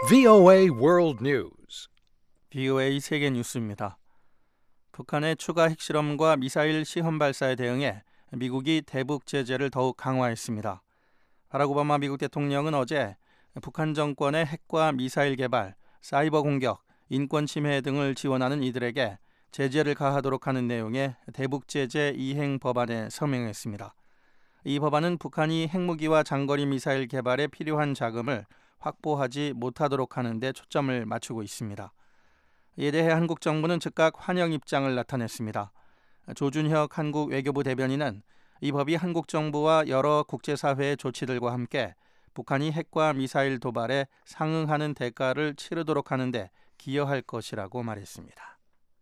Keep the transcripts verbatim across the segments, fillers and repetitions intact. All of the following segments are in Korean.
브이오에이 World News. 브이오에이 세계 뉴스입니다. 북한의 추가 핵실험과 미사일 시험 발사에 대응해 미국이 대북 제재를 더욱 강화했습니다. 바락 오바마 미국 대통령은 어제 북한 정권의 핵과 미사일 개발, 사이버 공격, 인권 침해 등을 지원하는 이들에게 제재를 가하도록 하는 내용의 대북 제재 이행 법안에 서명했습니다. 이 법안은 북한이 핵무기와 장거리 미사일 개발에 필요한 자금을 확보하지 못하도록 하는 데 초점을 맞추고 있습니다. 이에 대해 한국 정부는 즉각 환영 입장을 나타냈습니다. 조준혁 한국 외교부 대변인은 이 법이 한국 정부와 여러 국제사회의 조치들과 함께 북한이 핵과 미사일 도발에 상응하는 대가를 치르도록 하는데 기여할 것이라고 말했습니다.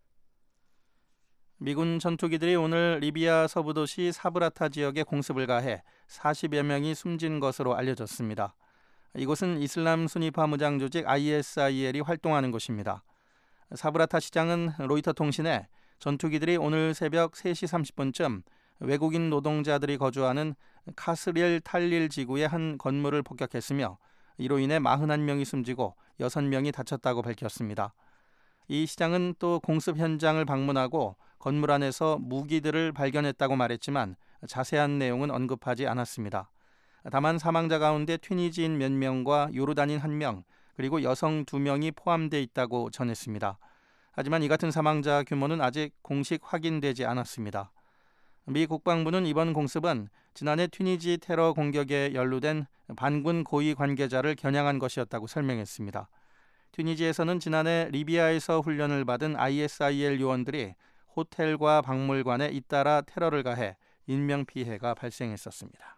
미군 전투기들이 오늘 리비아 서부 도시 사브라타 지역에 공습을 가해 사십여 명이 숨진 것으로 알려졌습니다. 이곳은 이슬람 순위파 무장 조직 아이에스아이엘이 활동하는 곳입니다. 사브라타 시장은 로이터 통신에 전투기들이 오늘 새벽 세 시 삼십 분쯤 외국인 노동자들이 거주하는 카스릴 탈릴 지구의 한 건물을 폭격했으며 이로 인해 사십일 명이 숨지고 여섯 명이 다쳤다고 밝혔습니다. 이 시장은 또 공습 현장을 방문하고 건물 안에서 무기들을 발견했다고 말했지만 자세한 내용은 언급하지 않았습니다. 다만 사망자 가운데 튀니지인 몇 명과 요르단인 한 명, 그리고 여성 두 명이 포함되어 있다고 전했습니다. 하지만 이 같은 사망자 규모는 아직 공식 확인되지 않았습니다. 미 국방부는 이번 공습은 지난해 튀니지 테러 공격에 연루된 반군 고위 관계자를 겨냥한 것이었다고 설명했습니다. 튀니지에서는 지난해 리비아에서 훈련을 받은 아이에스아이엘 요원들이 호텔과 박물관에 잇따라 테러를 가해 인명피해가 발생했었습니다.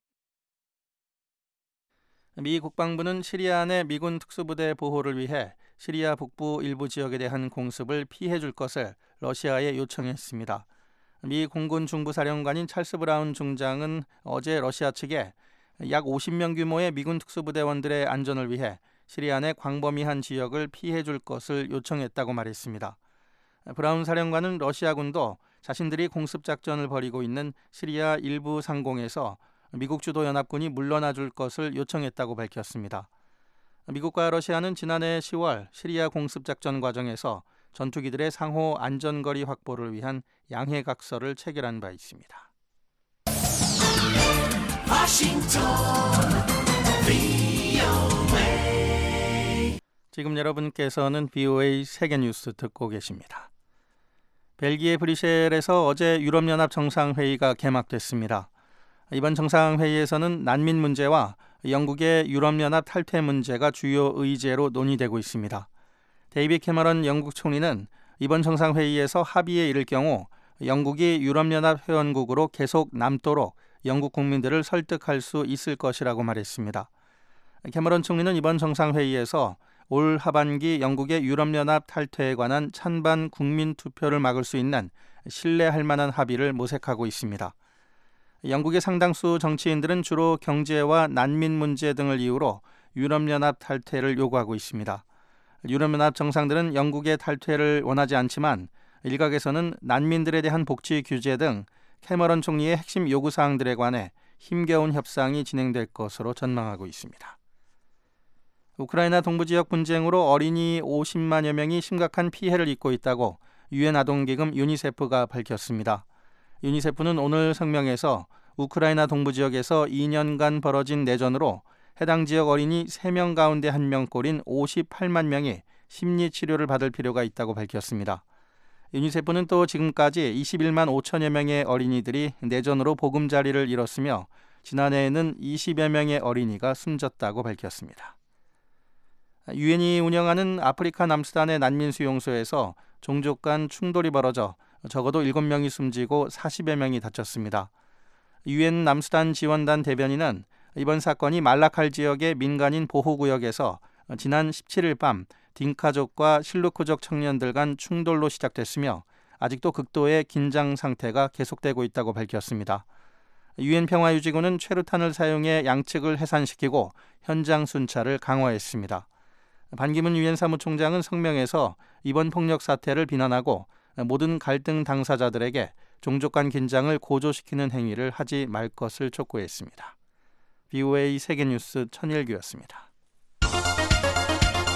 미 국방부는 시리아 내 미군 특수부대 보호를 위해 시리아 북부 일부 지역에 대한 공습을 피해줄 것을 러시아에 요청했습니다. 미 공군 중부사령관인 찰스 브라운 중장은 어제 러시아 측에 약 오십 명 규모의 미군 특수부대원들의 안전을 위해 시리아 내 광범위한 지역을 피해줄 것을 요청했다고 말했습니다. 브라운 사령관은 러시아군도 자신들이 공습작전을 벌이고 있는 시리아 일부 상공에서 미국 주도 연합군이 물러나 줄 것을 요청했다고 밝혔습니다. 미국과 러시아는 지난해 시월 시리아 공습작전 과정에서 전투기들의 상호 안전거리 확보를 위한 양해각서를 체결한 바 있습니다. 워싱턴 브이오에이. 지금 여러분께서는 브이오에이 세계뉴스 듣고 계십니다. 벨기에 브뤼셀에서 어제 유럽연합 정상회의가 개막됐습니다. 이번 정상회의에서는 난민 문제와 영국의 유럽연합 탈퇴 문제가 주요 의제로 논의되고 있습니다. 데이빗 캐머런 영국 총리는 이번 정상회의에서 합의에 이를 경우 영국이 유럽연합 회원국으로 계속 남도록 영국 국민들을 설득할 수 있을 것이라고 말했습니다. 캐머런 총리는 이번 정상회의에서 올 하반기 영국의 유럽연합 탈퇴에 관한 찬반 국민 투표를 막을 수 있는 신뢰할 만한 합의를 모색하고 있습니다. 영국의 상당수 정치인들은 주로 경제와 난민 문제 등을 이유로 유럽연합 탈퇴를 요구하고 있습니다. 유럽연합 정상들은 영국의 탈퇴를 원하지 않지만 일각에서는 난민들에 대한 복지 규제 등 캐머런 총리의 핵심 요구사항들에 관해 힘겨운 협상이 진행될 것으로 전망하고 있습니다. 우크라이나 동부지역 분쟁으로 어린이 오십만여 명이 심각한 피해를 입고 있다고 유엔 아동기금 유니세프가 밝혔습니다. 유니세프는 오늘 성명에서 우크라이나 동부지역에서 이 년간 벌어진 내전으로 해당 지역 어린이 세 명 가운데 한 명꼴인 오십팔만 명이 심리치료를 받을 필요가 있다고 밝혔습니다. 유니세프는 또 지금까지 이십일만 오천여 명의 어린이들이 내전으로 보금자리를 잃었으며 지난해에는 이십여 명의 어린이가 숨졌다고 밝혔습니다. 유엔이 운영하는 아프리카 남수단의 난민 수용소에서 종족 간 충돌이 벌어져 적어도 일곱 명이 숨지고 사십여 명이 다쳤습니다. 유엔 남수단 지원단 대변인은 이번 사건이 말라칼 지역의 민간인 보호구역에서 지난 십칠일 밤 딩카족과 실루크족 청년들 간 충돌로 시작됐으며 아직도 극도의 긴장 상태가 계속되고 있다고 밝혔습니다. 유엔 평화유지군은 최루탄을 사용해 양측을 해산시키고 현장 순찰을 강화했습니다. 반기문 유엔 사무총장은 성명에서 이번 폭력 사태를 비난하고 모든 갈등 당사자들에게 종족 간 긴장을 고조시키는 행위를 하지 말 것을 촉구했습니다. 브이오에이 세계뉴스 천일규였습니다.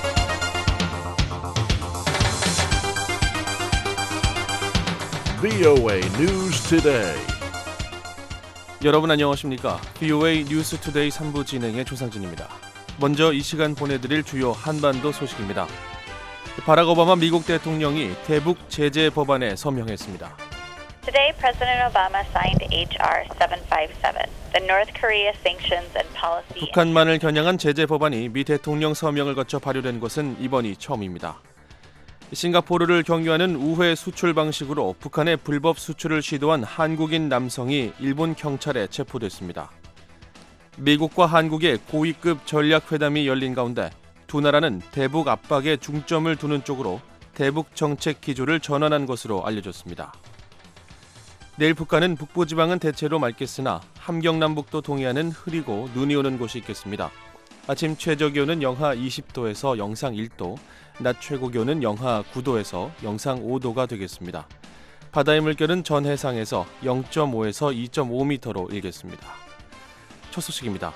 브이오에이 News Today. 여러분 안녕하십니까? 브이오에이 뉴스 투데이 삼 부 진행의 조상진입니다. 먼저 이 시간 보내드릴 주요 한반도 소식입니다. 바락 오바마 미국 대통령이 대북 제재 법안에 서명했습니다. Today, President Obama signed 에이치 알 칠백오십칠, the North Korea Sanctions and Policy. 북한만을 겨냥한 제재 법안이 미 대통령 서명을 거쳐 발효된 것은 이번이 처음입니다. 싱가포르를 경유하는 우회 수출 방식으로 북한의 불법 수출을 시도한 한국인 남성이 일본 경찰에 체포됐습니다. 미국과 한국의 고위급 전략회담이 열린 가운데 두 나라는 대북 압박에 중점을 두는 쪽으로 대북 정책 기조를 전환한 것으로 알려졌습니다. 내일 북한은 북부지방은 대체로 맑겠으나 함경남북도 동해안은 흐리고 눈이 오는 곳이 있겠습니다. 아침 최저기온은 영하 이십 도에서 영상 일 도, 낮 최고기온은 영하 구 도에서 영상 오 도가 되겠습니다. 바다의 물결은 전 해상에서 영 점 오에서 이 점 오 미터로 일겠습니다. 첫 소식입니다.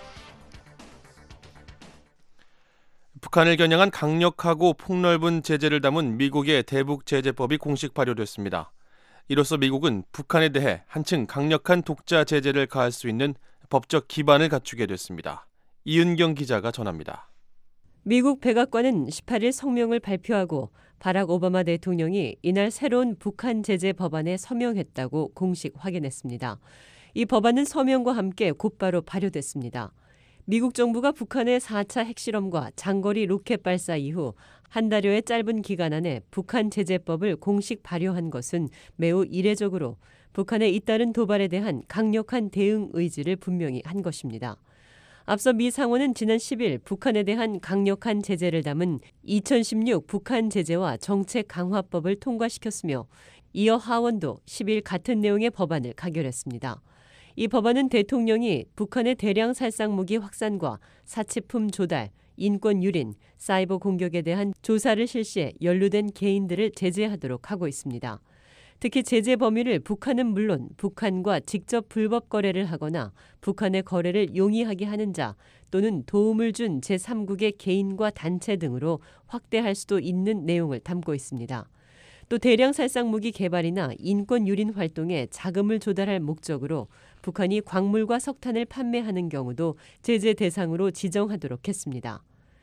북한을 겨냥한 강력하고 폭넓은 제재를 담은 미국의 대북 제재법이 공식 발효됐습니다. 이로써 미국은 북한에 대해 한층 강력한 독자 제재를 가할 수 있는 법적 기반을 갖추게 됐습니다. 이은경 기자가 전합니다. 미국 백악관은 십팔 일 성명을 발표하고 바락 오바마 대통령이 이날 새로운 북한 제재 법안에 서명했다고 공식 확인했습니다. 이 법안은 서명과 함께 곧바로 발효됐습니다. 미국 정부가 북한의 사 차 핵실험과 장거리 로켓 발사 이후 한 달여의 짧은 기간 안에 북한 제재법을 공식 발효한 것은 매우 이례적으로 북한의 잇따른 도발에 대한 강력한 대응 의지를 분명히 한 것입니다. 앞서 미 상원은 지난 십 일 북한에 대한 강력한 제재를 담은 이천십육 북한 제재와 정책 강화법을 통과시켰으며 이어 하원도 십 일 같은 내용의 법안을 가결했습니다. 이 법안은 대통령이 북한의 대량 살상 무기 확산과 사치품 조달, 인권 유린, 사이버 공격에 대한 조사를 실시해 연루된 개인들을 제재하도록 하고 있습니다. 특히 제재 범위를 북한은 물론 북한과 직접 불법 거래를 하거나 북한의 거래를 용이하게 하는 자 또는 도움을 준 제삼국의 개인과 단체 등으로 확대할 수도 있는 내용을 담고 있습니다. 또 대량 살상 무기 개발이나 인권 유린 활동에 자금을 조달할 목적으로 북한이 광물과 석탄을 판매하는 경우도 제재 대상으로 지정하도록 했습니다.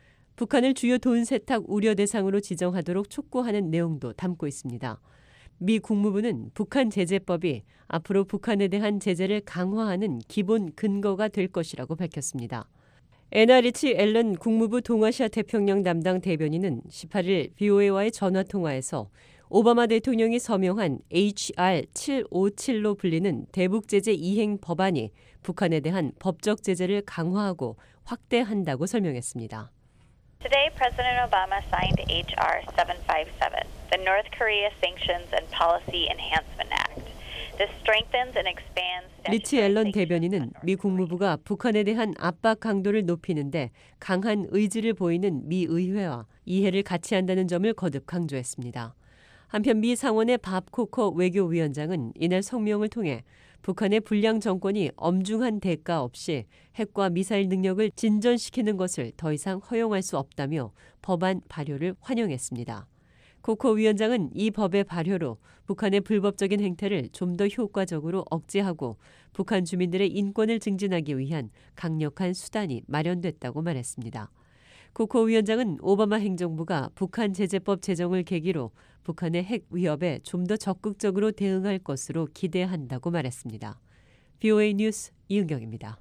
북한을 주요 돈 세탁 우려 대상으로 지정하도록 촉구하는 내용도 담고 있습니다. 미 국무부는 북한 제재법이 앞으로 북한에 대한 제재를 강화하는 기본 근거가 될 것이라고 밝혔습니다. 애나 리치 앨런 국무부 동아시아 태평양 담당 대변인은 십팔 일 브이오에이와의 전화통화에서 오바마 대통령이 서명한 에이치 알 칠백오십칠로 불리는 대북 제재 이행 법안이 북한에 대한 법적 제재를 강화하고 확대한다고 설명했습니다. Today, President Obama signed 에이치 알 칠백오십칠, the North Korea Sanctions and Policy Enhancement Act. This strengthens and expands. 리치 앨런 대변인은 미 국무부가 북한에 대한 압박 강도를 높이는데 강한 의지를 보이는 미 의회와 이해를 같이 한다는 점을 거듭 강조했습니다. 한편 미 상원의 밥 코커 외교위원장은 이날 성명을 통해 북한의 불량 정권이 엄중한 대가 없이 핵과 미사일 능력을 진전시키는 것을 더 이상 허용할 수 없다며 법안 발효를 환영했습니다. 코커 위원장은 이 법의 발효로 북한의 불법적인 행태를 좀 더 효과적으로 억제하고 북한 주민들의 인권을 증진하기 위한 강력한 수단이 마련됐다고 말했습니다. 코커 위원장은 오바마 행정부가 북한 제재법 제정을 계기로 북한의 핵 위협에 좀 더 적극적으로 대응할 것으로 기대한다고 말했습니다. 브이오에이 뉴스 이은경입니다.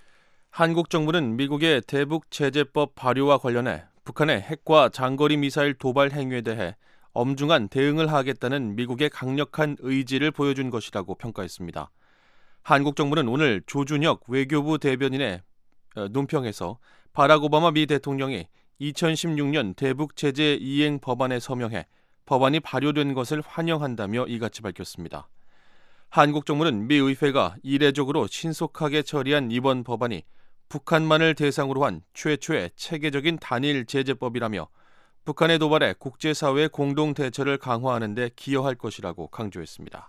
한국 정부는 미국의 대북 제재법 발효와 관련해 북한의 핵과 장거리 미사일 도발 행위에 대해 엄중한 대응을 하겠다는 미국의 강력한 의지를 보여준 것이라고 평가했습니다. 한국 정부는 오늘 조준혁 외교부 대변인의 논평에서 바락 오바마 미 대통령이 이천십육 년 대북 제재 이행 법안에 서명해 법안이 발효된 것을 환영한다며 이같이 밝혔습니다. 한국 정부는 미 의회가 이례적으로 신속하게 처리한 이번 법안이 북한만을 대상으로 한 최초의 체계적인 단일 제재법이라며 북한의 도발에 국제사회의 공동 대처를 강화하는 데 기여할 것이라고 강조했습니다.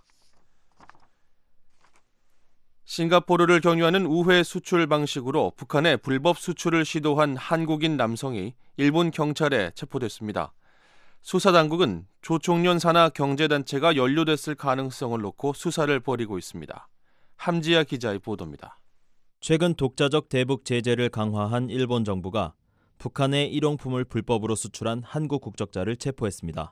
싱가포르를 경유하는 우회 수출 방식으로 북한의 불법 수출을 시도한 한국인 남성이 일본 경찰에 체포됐습니다. 수사당국은 조총련 산하 경제단체가 연루됐을 가능성을 놓고 수사를 벌이고 있습니다. 함지아 기자의 보도입니다. 최근 독자적 대북 제재를 강화한 일본 정부가 북한의 일용품을 불법으로 수출한 한국 국적자를 체포했습니다.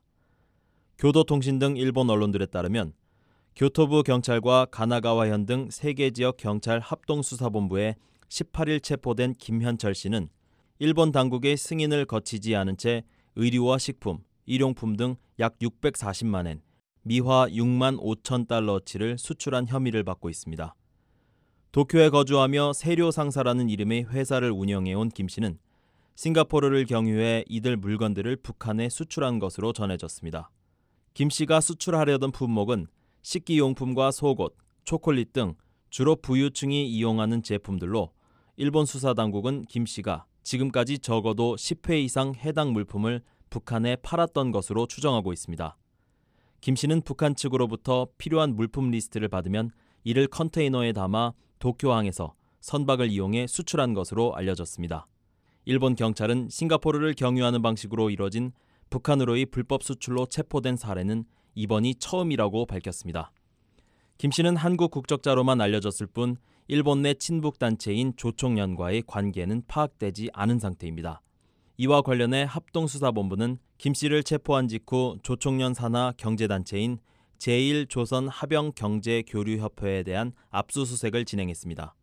교도통신 등 일본 언론들에 따르면 교토부 경찰과 가나가와현 등 세 개 지역 경찰 합동수사본부에 십팔 일 체포된 김현철 씨는 일본 당국의 승인을 거치지 않은 채 의류와 식품, 일용품 등 약 육백사십만 엔, 미화 육만 오천 달러어치를 수출한 혐의를 받고 있습니다. 도쿄에 거주하며 세료상사라는 이름의 회사를 운영해온 김 씨는 싱가포르를 경유해 이들 물건들을 북한에 수출한 것으로 전해졌습니다. 김 씨가 수출하려던 품목은 식기용품과 속옷, 초콜릿 등 주로 부유층이 이용하는 제품들로 일본 수사당국은 김 씨가 지금까지 적어도 십 회 이상 해당 물품을 북한에 팔았던 것으로 추정하고 있습니다. 김 씨는 북한 측으로부터 필요한 물품 리스트를 받으면 이를 컨테이너에 담아 도쿄항에서 선박을 이용해 수출한 것으로 알려졌습니다. 일본 경찰은 싱가포르를 경유하는 방식으로 이뤄진 북한으로의 불법 수출로 체포된 사례는 이번이 처음이라고 밝혔습니다. 김 씨는 한국 국적자로만 알려졌을 뿐 일본 내 친북단체인 조총련과의 관계는 파악되지 않은 상태입니다. 이와 관련해 합동수사본부는 김 씨를 체포한 직후 조총련 산하 경제단체인 제일 조선 합영경제교류협회에 대한 압수수색을 진행했습니다.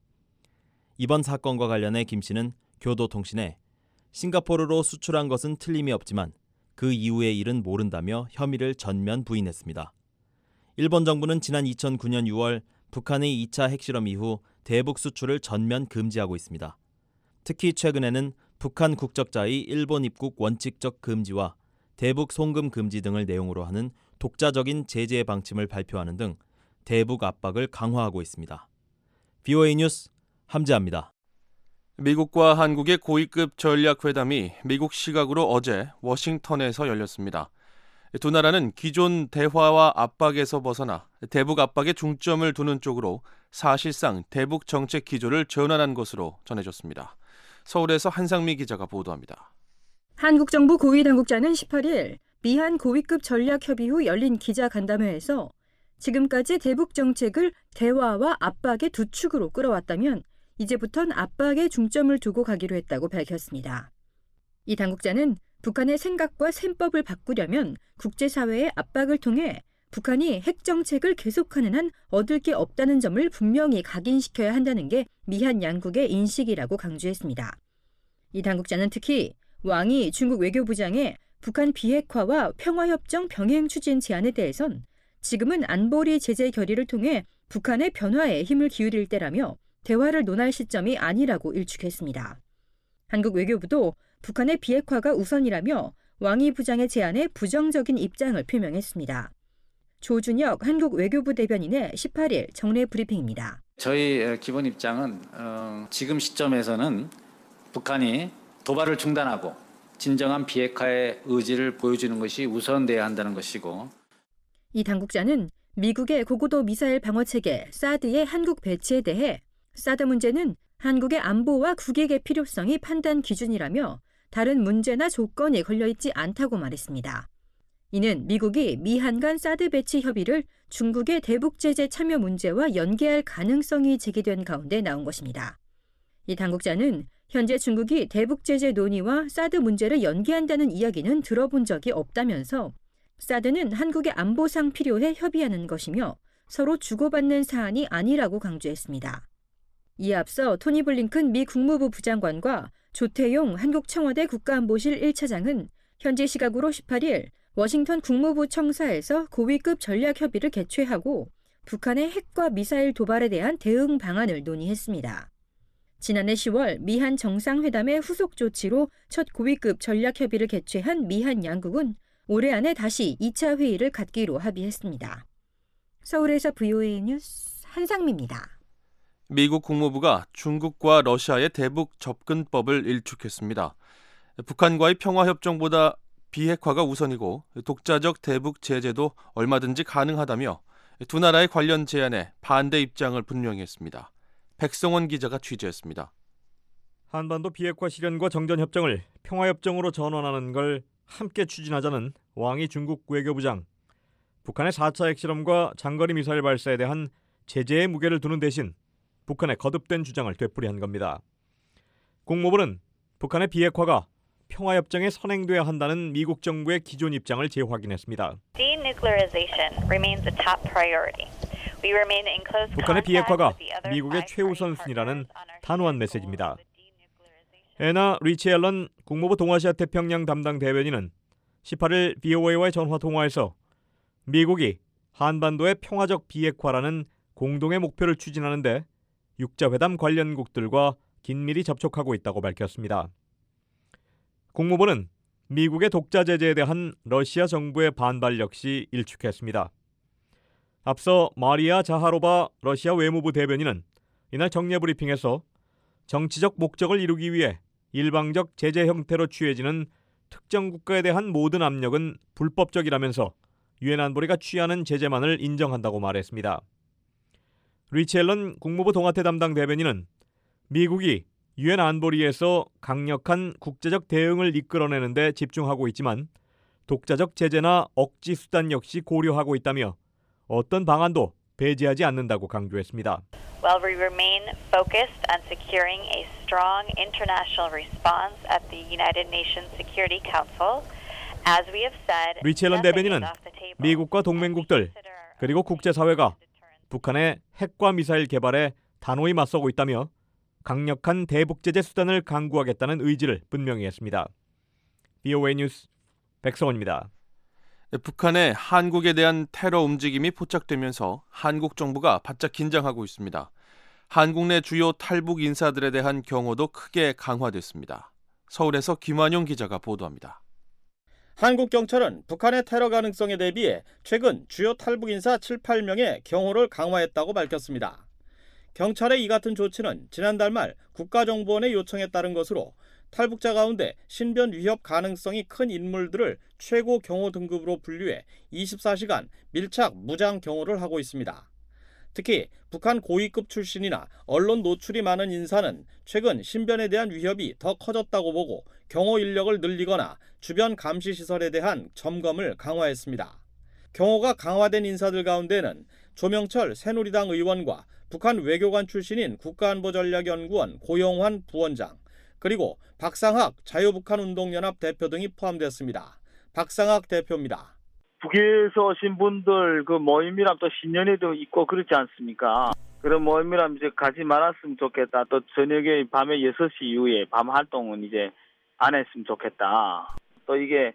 이번 사건과 관련해 김 씨는 교도통신에 싱가포르로 수출한 것은 틀림이 없지만 그 이후의 일은 모른다며 혐의를 전면 부인했습니다. 일본 정부는 지난 이천구 년 유월 북한의 이 차 핵실험 이후 대북 수출을 전면 금지하고 있습니다. 특히 최근에는 북한 국적자의 일본 입국 원칙적 금지와 대북 송금 금지 등을 내용으로 하는 독자적인 제재 방침을 발표하는 등 대북 압박을 강화하고 있습니다. 브이오에이 뉴스 함지아입니다. 미국과 한국의 고위급 전략회담이 미국 시각으로 어제 워싱턴에서 열렸습니다. 두 나라는 기존 대화와 압박에서 벗어나 대북 압박에 중점을 두는 쪽으로 사실상 대북 정책 기조를 전환한 것으로 전해졌습니다. 서울에서 한상미 기자가 보도합니다. 한국 정부 고위 당국자는 십팔 일 미한 고위급 전략 협의 후 열린 기자간담회에서 지금까지 대북 정책을 대화와 압박의 두 축으로 끌어왔다면 이제부턴 압박에 중점을 두고 가기로 했다고 밝혔습니다. 이 당국자는 북한의 생각과 셈법을 바꾸려면 국제사회의 압박을 통해 북한이 핵 정책을 계속하는 한 얻을 게 없다는 점을 분명히 각인시켜야 한다는 게 미한 양국의 인식이라고 강조했습니다. 이 당국자는 특히 왕이 중국 외교부장의 북한 비핵화와 평화협정 병행 추진 제안에 대해선 지금은 안보리 제재 결의를 통해 북한의 변화에 힘을 기울일 때라며 대화를 논할 시점이 아니라고 일축했습니다. 한국 외교부도 북한의 비핵화가 우선이라며 왕이 부장의 제안에 부정적인 입장을 표명했습니다. 조준혁 한국 외교부 대변인의 십팔 일 정례 브리핑입니다. 저희 기본 입장은 어, 지금 시점에서는 북한이 도발을 중단하고 진정한 비핵화의 의지를 보여주는 것이 우선돼야 한다는 것이고, 이 당국자는 미국의 고고도 미사일 방어체계 사드의 한국 배치에 대해 사드 문제는 한국의 안보와 국익의 필요성이 판단 기준이라며 다른 문제나 조건이 걸려있지 않다고 말했습니다. 이는 미국이 미한 간 사드 배치 협의를 중국의 대북 제재 참여 문제와 연계할 가능성이 제기된 가운데 나온 것입니다. 이 당국자는 현재 중국이 대북 제재 논의와 사드 문제를 연계한다는 이야기는 들어본 적이 없다면서 사드는 한국의 안보상 필요해 협의하는 것이며 서로 주고받는 사안이 아니라고 강조했습니다. 이에 앞서 토니 블링컨 미 국무부 부장관과 조태용 한국 청와대 국가안보실 일 차장은 현지 시각으로 십팔 일 워싱턴 국무부 청사에서 고위급 전략 협의를 개최하고 북한의 핵과 미사일 도발에 대한 대응 방안을 논의했습니다. 지난해 시월 미한 정상회담의 후속 조치로 첫 고위급 전략 협의를 개최한 미한 양국은 올해 안에 다시 이 차 회의를 갖기로 합의했습니다. 서울에서 브이오에이 뉴스 한상미입니다. 미국 국무부가 중국과 러시아의 대북 접근법을 일축했습니다. 북한과의 평화협정보다 비핵화가 우선이고 독자적 대북 제재도 얼마든지 가능하다며 두 나라의 관련 제안에 반대 입장을 분명히 했습니다. 백성원 기자가 취재했습니다. 한반도 비핵화 실현과 정전협정을 평화협정으로 전환하는 걸 함께 추진하자는 왕이 중국 외교부장, 북한의 사 차 핵실험과 장거리 미사일 발사에 대한 제재의 무게를 두는 대신 북한의 거듭된 주장을 되풀이한 겁니다. 국무부는 북한의 비핵화가 평화협정에 선행돼야 한다는 미국 정부의 기존 입장을 재확인했습니다. Denuclearization remains a top priority. We remain in close 북한의 contact 비핵화가 with the other 미국의 five 최우선순위라는 partners on our 단호한 shared 메시지입니다. goal of denuclearization. 애나 리치 앨런 국무부 동아시아 태평양 담당 대변인은 십팔 일 브이오에이와의 전화 통화에서 미국이 한반도의 평화적 비핵화라는 공동의 목표를 추진하는데 육자회담 관련국들과 긴밀히 접촉하고 있다고 밝혔습니다. 국무부는 미국의 독자 제재에 대한 러시아 정부의 반발 역시 일축했습니다. 앞서 마리아 자하로바 러시아 외무부 대변인은 이날 정례 브리핑에서 정치적 목적을 이루기 위해 일방적 제재 형태로 취해지는 특정 국가에 대한 모든 압력은 불법적이라면서 유엔 안보리가 취하는 제재만을 인정한다고 말했습니다. 리치 앨런 국무부 동아태 담당 대변인은 미국이 유엔 안보리에서 강력한 국제적 대응을 이끌어내는 데 집중하고 있지만 독자적 제재나 억지 수단 역시 고려하고 있다며 어떤 방안도 배제하지 않는다고 강조했습니다. While we remain focused on securing a strong international response at the United Nations Security Council, as we have said, 리치 앨런 nothing 대변인은 is off the table. 미국과 동맹국들 그리고 국제사회가 북한의 핵과 미사일 개발에 단호히 맞서고 있다며 강력한 대북제재 수단을 강구하겠다는 의지를 분명히 했습니다. 브이오에이 뉴스 백성원입니다. 북한의 한국에 대한 테러 움직임이 포착되면서 한국 정부가 바짝 긴장하고 있습니다. 한국 내 주요 탈북 인사들에 대한 경호도 크게 강화됐습니다. 서울에서 김완용 기자가 보도합니다. 한국 경찰은 북한의 테러 가능성에 대비해 최근 주요 탈북 인사 칠, 팔 명의 경호를 강화했다고 밝혔습니다. 경찰의 이 같은 조치는 지난달 말 국가정보원의 요청에 따른 것으로 탈북자 가운데 신변 위협 가능성이 큰 인물들을 최고 경호 등급으로 분류해 이십사 시간 밀착 무장 경호를 하고 있습니다. 특히 북한 고위급 출신이나 언론 노출이 많은 인사는 최근 신변에 대한 위협이 더 커졌다고 보고 경호 인력을 늘리거나 주변 감시 시설에 대한 점검을 강화했습니다. 경호가 강화된 인사들 가운데는 조명철 새누리당 의원과 북한 외교관 출신인 국가안보전략연구원 고영환 부원장, 그리고 박상학 자유북한운동연합 대표 등이 포함됐습니다. 박상학 대표입니다. 북에서 오신 분들 그 모임이랑 또 신년회도 있고 그렇지 않습니까? 그런 모임이랑 이제 가지 말았으면 좋겠다. 또 저녁에 밤에 여섯 시 이후에 밤 활동은 이제 안 했으면 좋겠다. 또 이게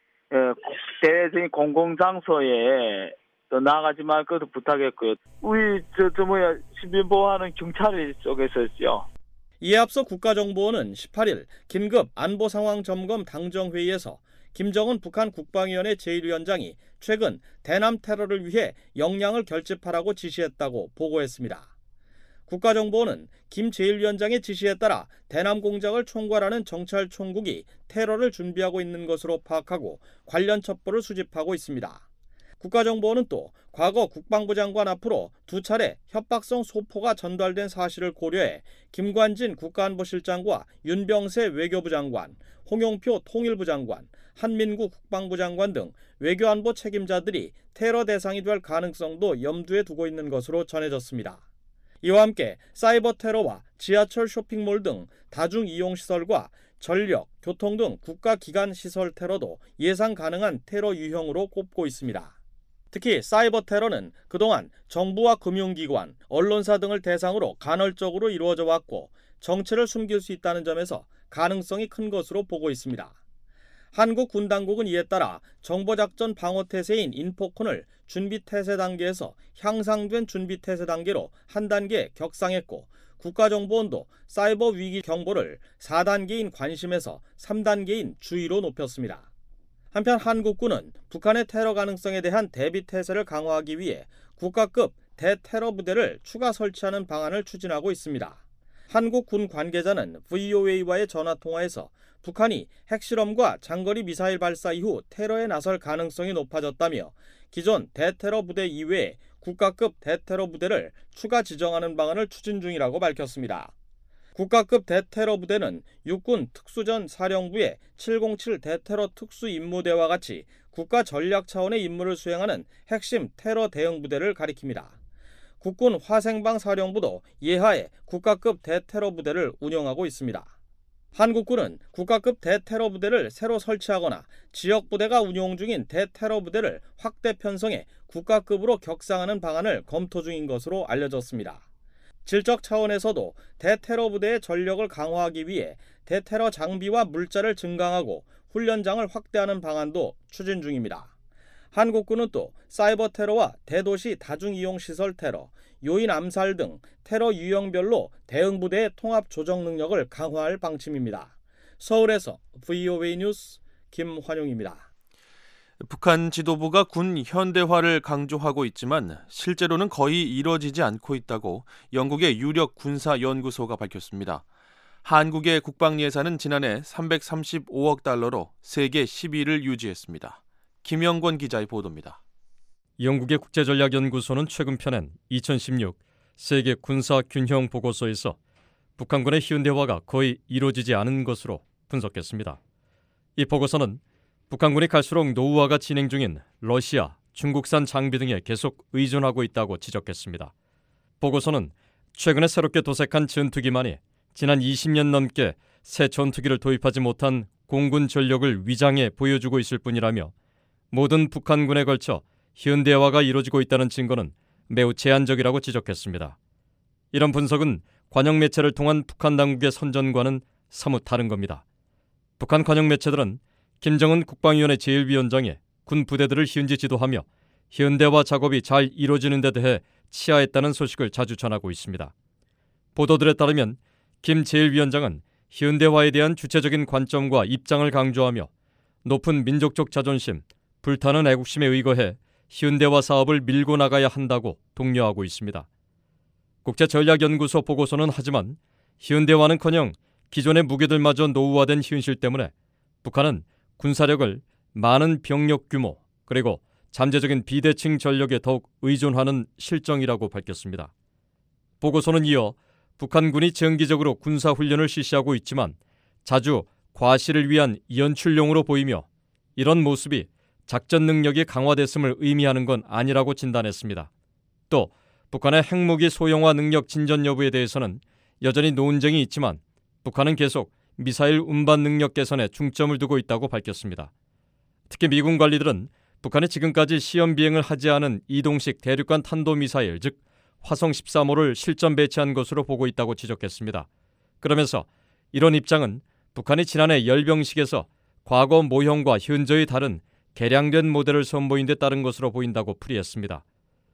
대외적인 공공장소에 또 나가지 말 것도 부탁했고요. 우리 저, 저 뭐야 신변 보호하는 경찰 쪽에서죠. 이에 앞서 국가정보원은 십팔 일 긴급 안보상황점검 당정회의에서 김정은 북한 국방위원회 제일 위원장이 최근 대남 테러를 위해 역량을 결집하라고 지시했다고 보고했습니다. 국가정보원은 김 제일 위원장의 지시에 따라 대남 공작을 총괄하는 정찰총국이 테러를 준비하고 있는 것으로 파악하고 관련 첩보를 수집하고 있습니다. 국가정보원은 또 과거 국방부 장관 앞으로 두 차례 협박성 소포가 전달된 사실을 고려해 김관진 국가안보실장과 윤병세 외교부 장관, 홍용표 통일부 장관, 한민구 국방부 장관 등 외교안보 책임자들이 테러 대상이 될 가능성도 염두에 두고 있는 것으로 전해졌습니다. 이와 함께 사이버 테러와 지하철 쇼핑몰 등 다중이용시설과 전력, 교통 등 국가기관 시설 테러도 예상 가능한 테러 유형으로 꼽고 있습니다. 특히 사이버 테러는 그동안 정부와 금융기관, 언론사 등을 대상으로 간헐적으로 이루어져 왔고 정체를 숨길 수 있다는 점에서 가능성이 큰 것으로 보고 있습니다. 한국 군 당국은 이에 따라 정보작전 방어태세인 인포콘을 준비태세 단계에서 향상된 준비태세 단계로 한 단계 격상했고 국가정보원도 사이버 위기 경보를 사 단계인 관심에서 삼 단계인 주의로 높였습니다. 한편 한국군은 북한의 테러 가능성에 대한 대비태세를 강화하기 위해 국가급 대테러 부대를 추가 설치하는 방안을 추진하고 있습니다. 한국군 관계자는 브이오에이와의 전화통화에서 북한이 핵실험과 장거리 미사일 발사 이후 테러에 나설 가능성이 높아졌다며 기존 대테러 부대 이외에 국가급 대테러 부대를 추가 지정하는 방안을 추진 중이라고 밝혔습니다. 국가급 대테러 부대는 육군 특수전 사령부의 칠공칠 대테러 특수임무대와 같이 국가 전략 차원의 임무를 수행하는 핵심 테러 대응 부대를 가리킵니다. 국군 화생방 사령부도 예하에 국가급 대테러 부대를 운영하고 있습니다. 한국군은 국가급 대테러 부대를 새로 설치하거나 지역 부대가 운용 중인 대테러 부대를 확대 편성해 국가급으로 격상하는 방안을 검토 중인 것으로 알려졌습니다. 질적 차원에서도 대테러 부대의 전력을 강화하기 위해 대테러 장비와 물자를 증강하고 훈련장을 확대하는 방안도 추진 중입니다. 한국군은 또 사이버 테러와 대도시 다중이용시설 테러, 요인 암살 등 테러 유형별로 대응 부대의 통합 조정 능력을 강화할 방침입니다. 서울에서 브이오에이 뉴스 김환용입니다. 북한 지도부가 군 현대화를 강조하고 있지만 실제로는 거의 이뤄지지 않고 있다고 영국의 유력 군사연구소가 밝혔습니다. 한국의 국방 예산은 지난해 삼백삼십오억 달러로 세계 십 위를 유지했습니다. 김영권 기자의 보도입니다. 영국의 국제전략연구소는 최근 펴낸 이천십육 세계 군사균형 보고서에서 북한군의 현대화가 거의 이루어지지 않은 것으로 분석했습니다. 이 보고서는 북한군이 갈수록 노후화가 진행 중인 러시아, 중국산 장비 등에 계속 의존하고 있다고 지적했습니다. 보고서는 최근에 새롭게 도색한 전투기만이 지난 이십 년 넘게 새 전투기를 도입하지 못한 공군 전력을 위장해 보여주고 있을 뿐이라며 모든 북한군에 걸쳐 현대화가 이루어지고 있다는 증거는 매우 제한적이라고 지적했습니다. 이런 분석은 관영 매체를 통한 북한 당국의 선전과는 사뭇 다른 겁니다. 북한 관영 매체들은 김정은 국방위원회 제일 위원장이 군 부대들을 현지 지도하며 현대화 작업이 잘 이루어지는 데 대해 치하했다는 소식을 자주 전하고 있습니다. 보도들에 따르면 김 제일 위원장은 현대화에 대한 주체적인 관점과 입장을 강조하며 높은 민족적 자존심, 불타는 애국심에 의거해 현대화 사업을 밀고 나가야 한다고 독려하고 있습니다. 국제전략연구소 보고서는 하지만 현대화는커녕 기존의 무기들마저 노후화된 현실 때문에 북한은 군사력을 많은 병력 규모 그리고 잠재적인 비대칭 전력에 더욱 의존하는 실정이라고 밝혔습니다. 보고서는 이어 북한군이 정기적으로 군사훈련을 실시하고 있지만 자주 과시를 위한 연출용으로 보이며 이런 모습이 작전 능력이 강화됐음을 의미하는 건 아니라고 진단했습니다. 또 북한의 핵무기 소형화 능력 진전 여부에 대해서는 여전히 논쟁이 있지만 북한은 계속 미사일 운반 능력 개선에 중점을 두고 있다고 밝혔습니다. 특히 미군 관리들은 북한이 지금까지 시험 비행을 하지 않은 이동식 대륙간 탄도미사일 즉 화성 십삼 호를 실전 배치한 것으로 보고 있다고 지적했습니다. 그러면서 이런 입장은 북한이 지난해 열병식에서 과거 모형과 현저히 다른 개량된 모델을 선보인 데 따른 것으로 보인다고 풀이했습니다.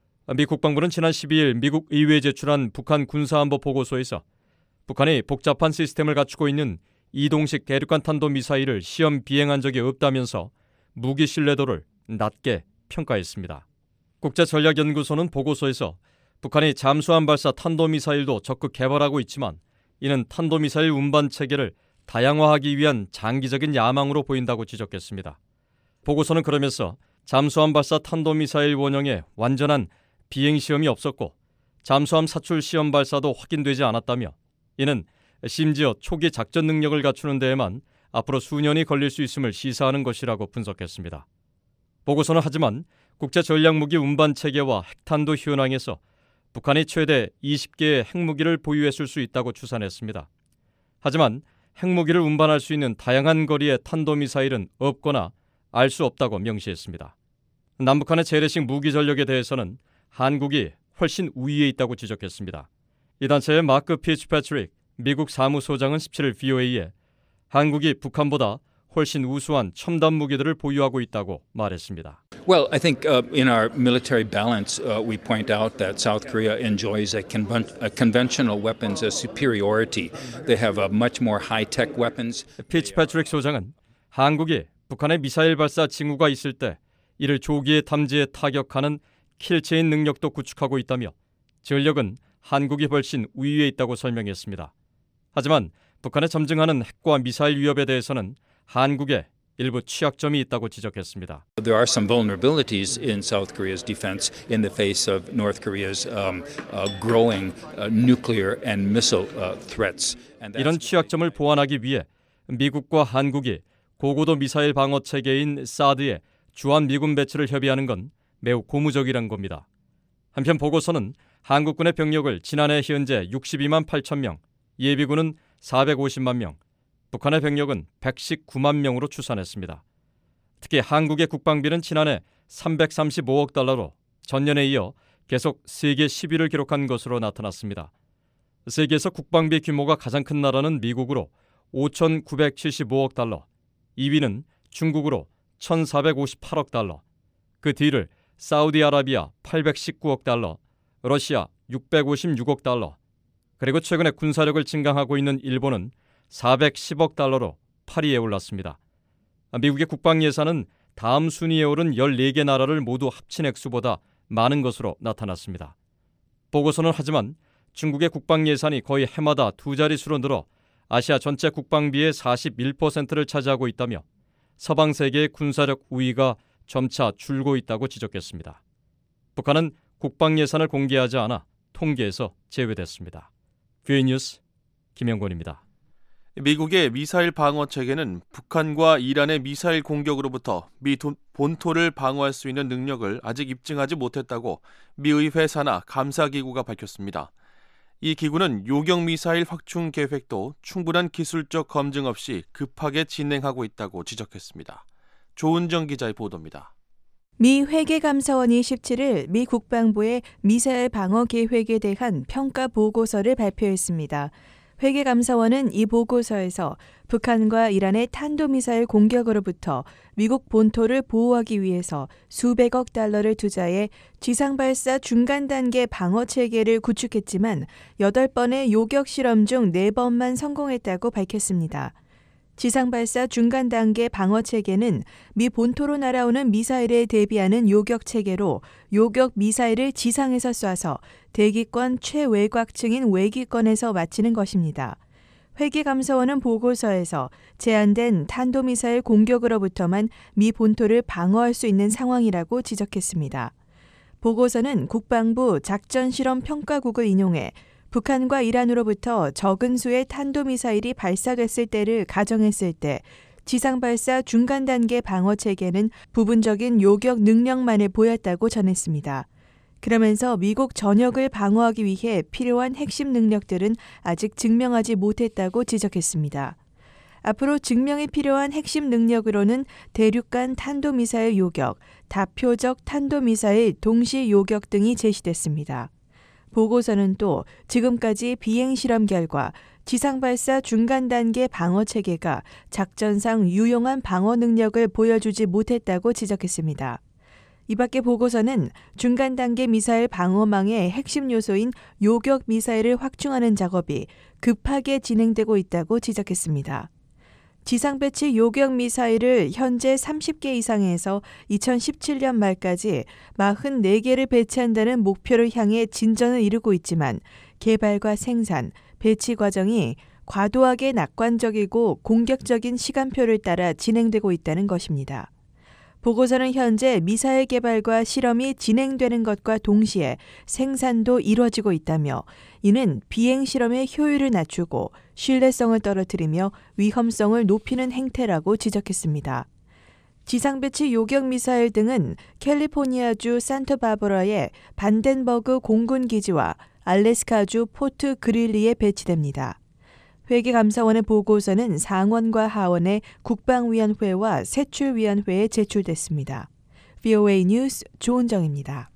미 국방부는 지난 십이일 미국 의회에 제출한 북한 군사안보 보고서에서 북한이 복잡한 시스템을 갖추고 있는 이동식 대륙간 탄도미사일을 시험 비행한 적이 없다면서 무기 신뢰도를 낮게 평가했습니다. 국제전략연구소는 보고서에서 북한이 잠수함 발사 탄도미사일도 적극 개발하고 있지만 이는 탄도미사일 운반 체계를 다양화하기 위한 장기적인 야망으로 보인다고 지적했습니다. 보고서는 그러면서 잠수함 발사 탄도미사일 원형의 완전한 비행시험이 없었고 잠수함 사출 시험 발사도 확인되지 않았다며 이는 심지어 초기 작전 능력을 갖추는 데에만 앞으로 수년이 걸릴 수 있음을 시사하는 것이라고 분석했습니다. 보고서는 하지만 국제전략무기 운반 체계와 핵탄도 현황에서 북한이 최대 이십 개의 핵무기를 보유했을 수 있다고 추산했습니다. 하지만 핵무기를 운반할 수 있는 다양한 거리의 탄도미사일은 없거나 알 수 없다고 명시했습니다. 남북한의 재래식 무기 전력에 대해서는 한국이 훨씬 우위에 있다고 지적했습니다. 이 단체의 마크 피츠패트릭 미국 사무소장은 십칠일 브이오에이에 한국이 북한보다 훨씬 우수한 첨단 무기들을 보유하고 있다고 말했습니다. Well, I think uh, in our military balance, uh, we point out that South Korea enjoys a, conven- a conventional weapons superiority. They have a much more high-tech weapons. 피츠패트릭 소장은 한국이 북한의 미사일 발사 징후가 있을 때 이를 조기에 탐지해 타격하는 킬체인 능력도 구축하고 있다며 전력은 한국이 훨씬 우위에 있다고 설명했습니다. 하지만 북한의 점증하는 핵과 미사일 위협에 대해서는 한국에 일부 취약점이 있다고 지적했습니다. There are some vulnerabilities in South Korea's defense in the face of North Korea's um, uh, growing uh, nuclear and missile uh, threats. 이런 취약점을 보완하기 위해 미국과 한국이 고고도 미사일 방어 체계인 사드에 주한 미군 배치를 협의하는 건 매우 고무적이란 겁니다. 한편 보고서는 한국군의 병력을 지난해 현재 육십이만 팔천 명, 예비군은 사백오십만 명, 북한의 병력은 백십구만 명으로 추산했습니다. 특히 한국의 국방비는 지난해 삼백삼십오억 달러로 전년에 이어 계속 세계 십 위를 기록한 것으로 나타났습니다. 세계에서 국방비 규모가 가장 큰 나라는 미국으로 오천구백칠십오억 달러, 이 위는 중국으로 천사백오십팔억 달러, 그 뒤를 사우디아라비아 팔백십구억 달러, 러시아 육백오십육억 달러, 그리고 최근에 군사력을 증강하고 있는 일본은 사백십억 달러로 팔 위에 올랐습니다. 미국의 국방 예산은 다음 순위에 오른 열네 개 나라를 모두 합친 액수보다 많은 것으로 나타났습니다. 보고서는 하지만 중국의 국방 예산이 거의 해마다 두 자릿수로 늘어 아시아 전체 국방비의 사십일 퍼센트를 차지하고 있다며 서방 세계의 군사력 우위가 점차 줄고 있다고 지적했습니다. 북한은 국방 예산을 공개하지 않아 통계에서 제외됐습니다. 뷰이 뉴스 김영권입니다. 미국의 미사일 방어 체계는 북한과 이란의 미사일 공격으로부터 미 본토를 방어할 수 있는 능력을 아직 입증하지 못했다고 미 의회 산하 감사기구가 밝혔습니다. 이 기구는 요격 미사일 확충 계획도 충분한 기술적 검증 없이 급하게 진행하고 있다고 지적했습니다. 조은정 기자의 보도입니다. 미 회계감사원이 십칠일 미 국방부의 미사일 방어 계획에 대한 평가 보고서를 발표했습니다. 회계감사원은 이 보고서에서 북한과 이란의 탄도미사일 공격으로부터 미국 본토를 보호하기 위해서 수백억 달러를 투자해 지상발사 중간 단계 방어 체계를 구축했지만 여덟 번의 요격 실험 중 네 번만 성공했다고 밝혔습니다. 지상발사 중간 단계 방어 체계는 미 본토로 날아오는 미사일에 대비하는 요격 체계로 요격 미사일을 지상에서 쏴서 대기권 최외곽층인 외기권에서 맞추는 것입니다. 회계감사원은 보고서에서 제한된 탄도미사일 공격으로부터만 미 본토를 방어할 수 있는 상황이라고 지적했습니다. 보고서는 국방부 작전실험평가국을 인용해 북한과 이란으로부터 적은 수의 탄도미사일이 발사됐을 때를 가정했을 때 지상발사 중간 단계 방어 체계는 부분적인 요격 능력만을 보였다고 전했습니다. 그러면서 미국 전역을 방어하기 위해 필요한 핵심 능력들은 아직 증명하지 못했다고 지적했습니다. 앞으로 증명이 필요한 핵심 능력으로는 대륙간 탄도미사일 요격, 다표적 탄도미사일 동시 요격 등이 제시됐습니다. 보고서는 또 지금까지 비행 실험 결과 지상발사 중간 단계 방어 체계가 작전상 유용한 방어 능력을 보여주지 못했다고 지적했습니다. 이 밖에 보고서는 중간 단계 미사일 방어망의 핵심 요소인 요격 미사일을 확충하는 작업이 급하게 진행되고 있다고 지적했습니다. 지상배치 요격 미사일을 현재 삼십 개 이상에서 이천십칠 년 말까지 사십사 개를 배치한다는 목표를 향해 진전을 이루고 있지만 개발과 생산, 배치 과정이 과도하게 낙관적이고 공격적인 시간표를 따라 진행되고 있다는 것입니다. 보고서는 현재 미사일 개발과 실험이 진행되는 것과 동시에 생산도 이루어지고 있다며 이는 비행 실험의 효율을 낮추고 신뢰성을 떨어뜨리며 위험성을 높이는 행태라고 지적했습니다. 지상배치 요격 미사일 등은 캘리포니아주 산타바바라의 반덴버그 공군기지와 알래스카주 포트 그릴리에 배치됩니다. 회계감사원의 보고서는 상원과 하원의 국방위원회와 세출위원회에 제출됐습니다. 브이오에이 뉴스 조은정입니다.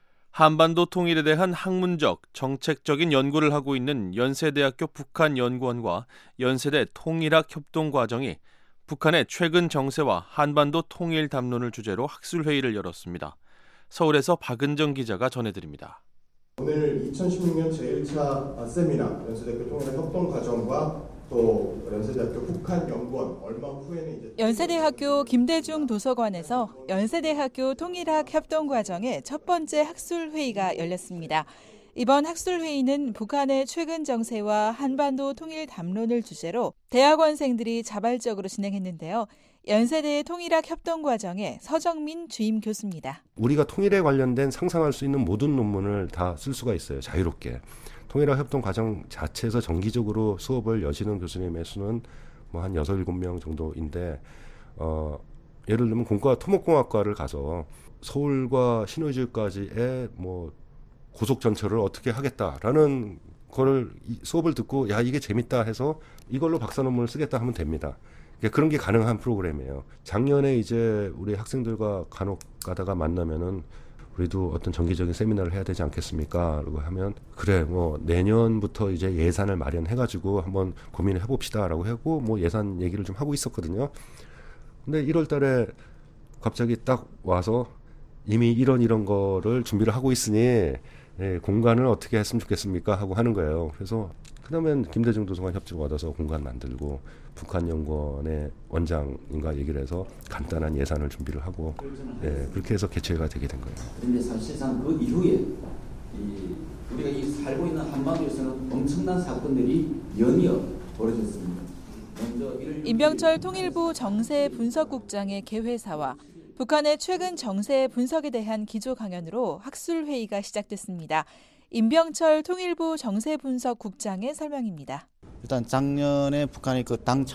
한반도 통일에 대한 학문적, 정책적인 연구를 하고 있는 연세대학교 북한연구원과 연세대 통일학 협동과정이 북한의 최근 정세와 한반도 통일 담론을 주제로 학술회의를 열었습니다. 서울에서 박은정 기자가 전해드립니다. 오늘 이천십육 년 제일 차 세미나 연세대학교 통일학 협동과정과 또 연세대학교 북한연구원 얼마 후에는 이제 연세대학교 김대중 도서관에서 연세대학교 통일학 협동과정의 첫 번째 학술회의가 열렸습니다. 이번 학술회의는 북한의 최근 정세와 한반도 통일 담론을 주제로 대학원생들이 자발적으로 진행했는데요. 연세대 통일학협동과정의 서정민 주임 교수입니다. 우리가 통일에 관련된 상상할 수 있는 모든 논문을 다 쓸 수가 있어요. 자유롭게. 통일학협동과정 자체에서 정기적으로 수업을 여시는 교수님의 수는 뭐 한 여섯, 일곱 명 정도인데 어, 예를 들면 공과 토목공학과를 가서 서울과 신의주까지의 뭐 고속 전철을 어떻게 하겠다라는 거를 수업을 듣고 야 이게 재밌다 해서 이걸로 박사 논문을 쓰겠다 하면 됩니다. 그러니까 그런 게 가능한 프로그램이에요. 작년에 이제 우리 학생들과 간혹 가다가 만나면은 우리도 어떤 정기적인 세미나를 해야 되지 않겠습니까? 라고 하면 그래 뭐 내년부터 이제 예산을 마련해가지고 한번 고민을 해봅시다라고 하고 뭐 예산 얘기를 좀 하고 있었거든요. 근데 일월 달에 갑자기 딱 와서 이미 이런 이런 거를 준비를 하고 있으니 예, 공간을 어떻게 했으면 좋겠습니까? 하고 하는 거예요. 그래서 그다음엔 김대중 도서관 협조를 받아서 공간 만들고 북한연구원의 원장님과 얘기를 해서 간단한 예산을 준비를 하고 예, 그렇게 해서 개최가 되게 된 거예요. 그런데 사실상 그 이후에 이 우리가 이 살고 있는 한반도에서는 엄청난 사건들이 연이어 벌어졌습니다. 임병철 통일부 정세분석국장의 개회사와 북한의 최근 정세 분석에 대한 기조 강연으로 학술회의가 시작됐습니다. 임병철 통일부 정세분석국장의 설명입니다. 일단 작년에 북한이 그 당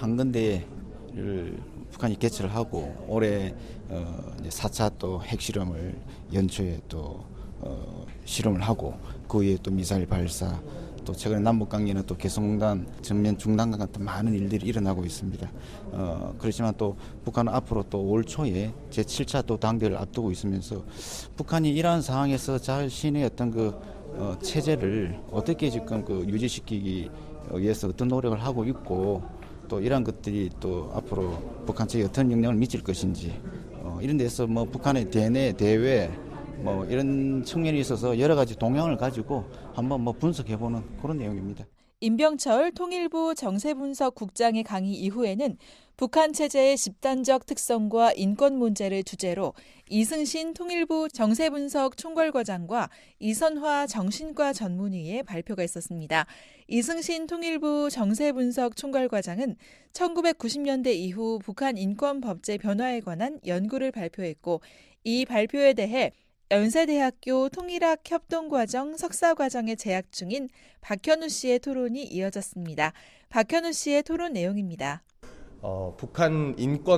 창건대회를 북한이 개최를 하고 올해 어 이제 사 차 또 핵실험을 연초에 또 어 실험을 하고 그 위에 또 미사일 발사 또 최근에 남북관계는 또 개성공단 전면 중단과 같은 많은 일들이 일어나고 있습니다. 어, 그렇지만 또 북한은 앞으로 또 올 초에 제칠 차 또 당대회를 앞두고 있으면서 북한이 이러한 상황에서 자신의 어떤 그 어, 체제를 어떻게 지금 그 유지시키기 위해서 어떤 노력을 하고 있고 또 이러한 것들이 또 앞으로 북한 측에 어떤 영향을 미칠 것인지 어, 이런 데서 뭐 북한의 대내 대외 뭐 이런 측면이 있어서 여러 가지 동향을 가지고 한번 뭐 분석해보는 그런 내용입니다. 임병철 통일부 정세분석국장의 강의 이후에는 북한 체제의 집단적 특성과 인권 문제를 주제로 이승신 통일부 정세분석 총괄과장과 이선화 정신과 전문의의 발표가 있었습니다. 이승신 통일부 정세분석 총괄과장은 천구백구십 년대 이후 북한 인권법제 변화에 관한 연구를 발표했고 이 발표에 대해 연세대학교 통일학협동과정 석사과정에 재학 중인 박현우 씨의 토론이 이어졌습니다. 박현우 씨의 토론 내용입니다. 어, 북한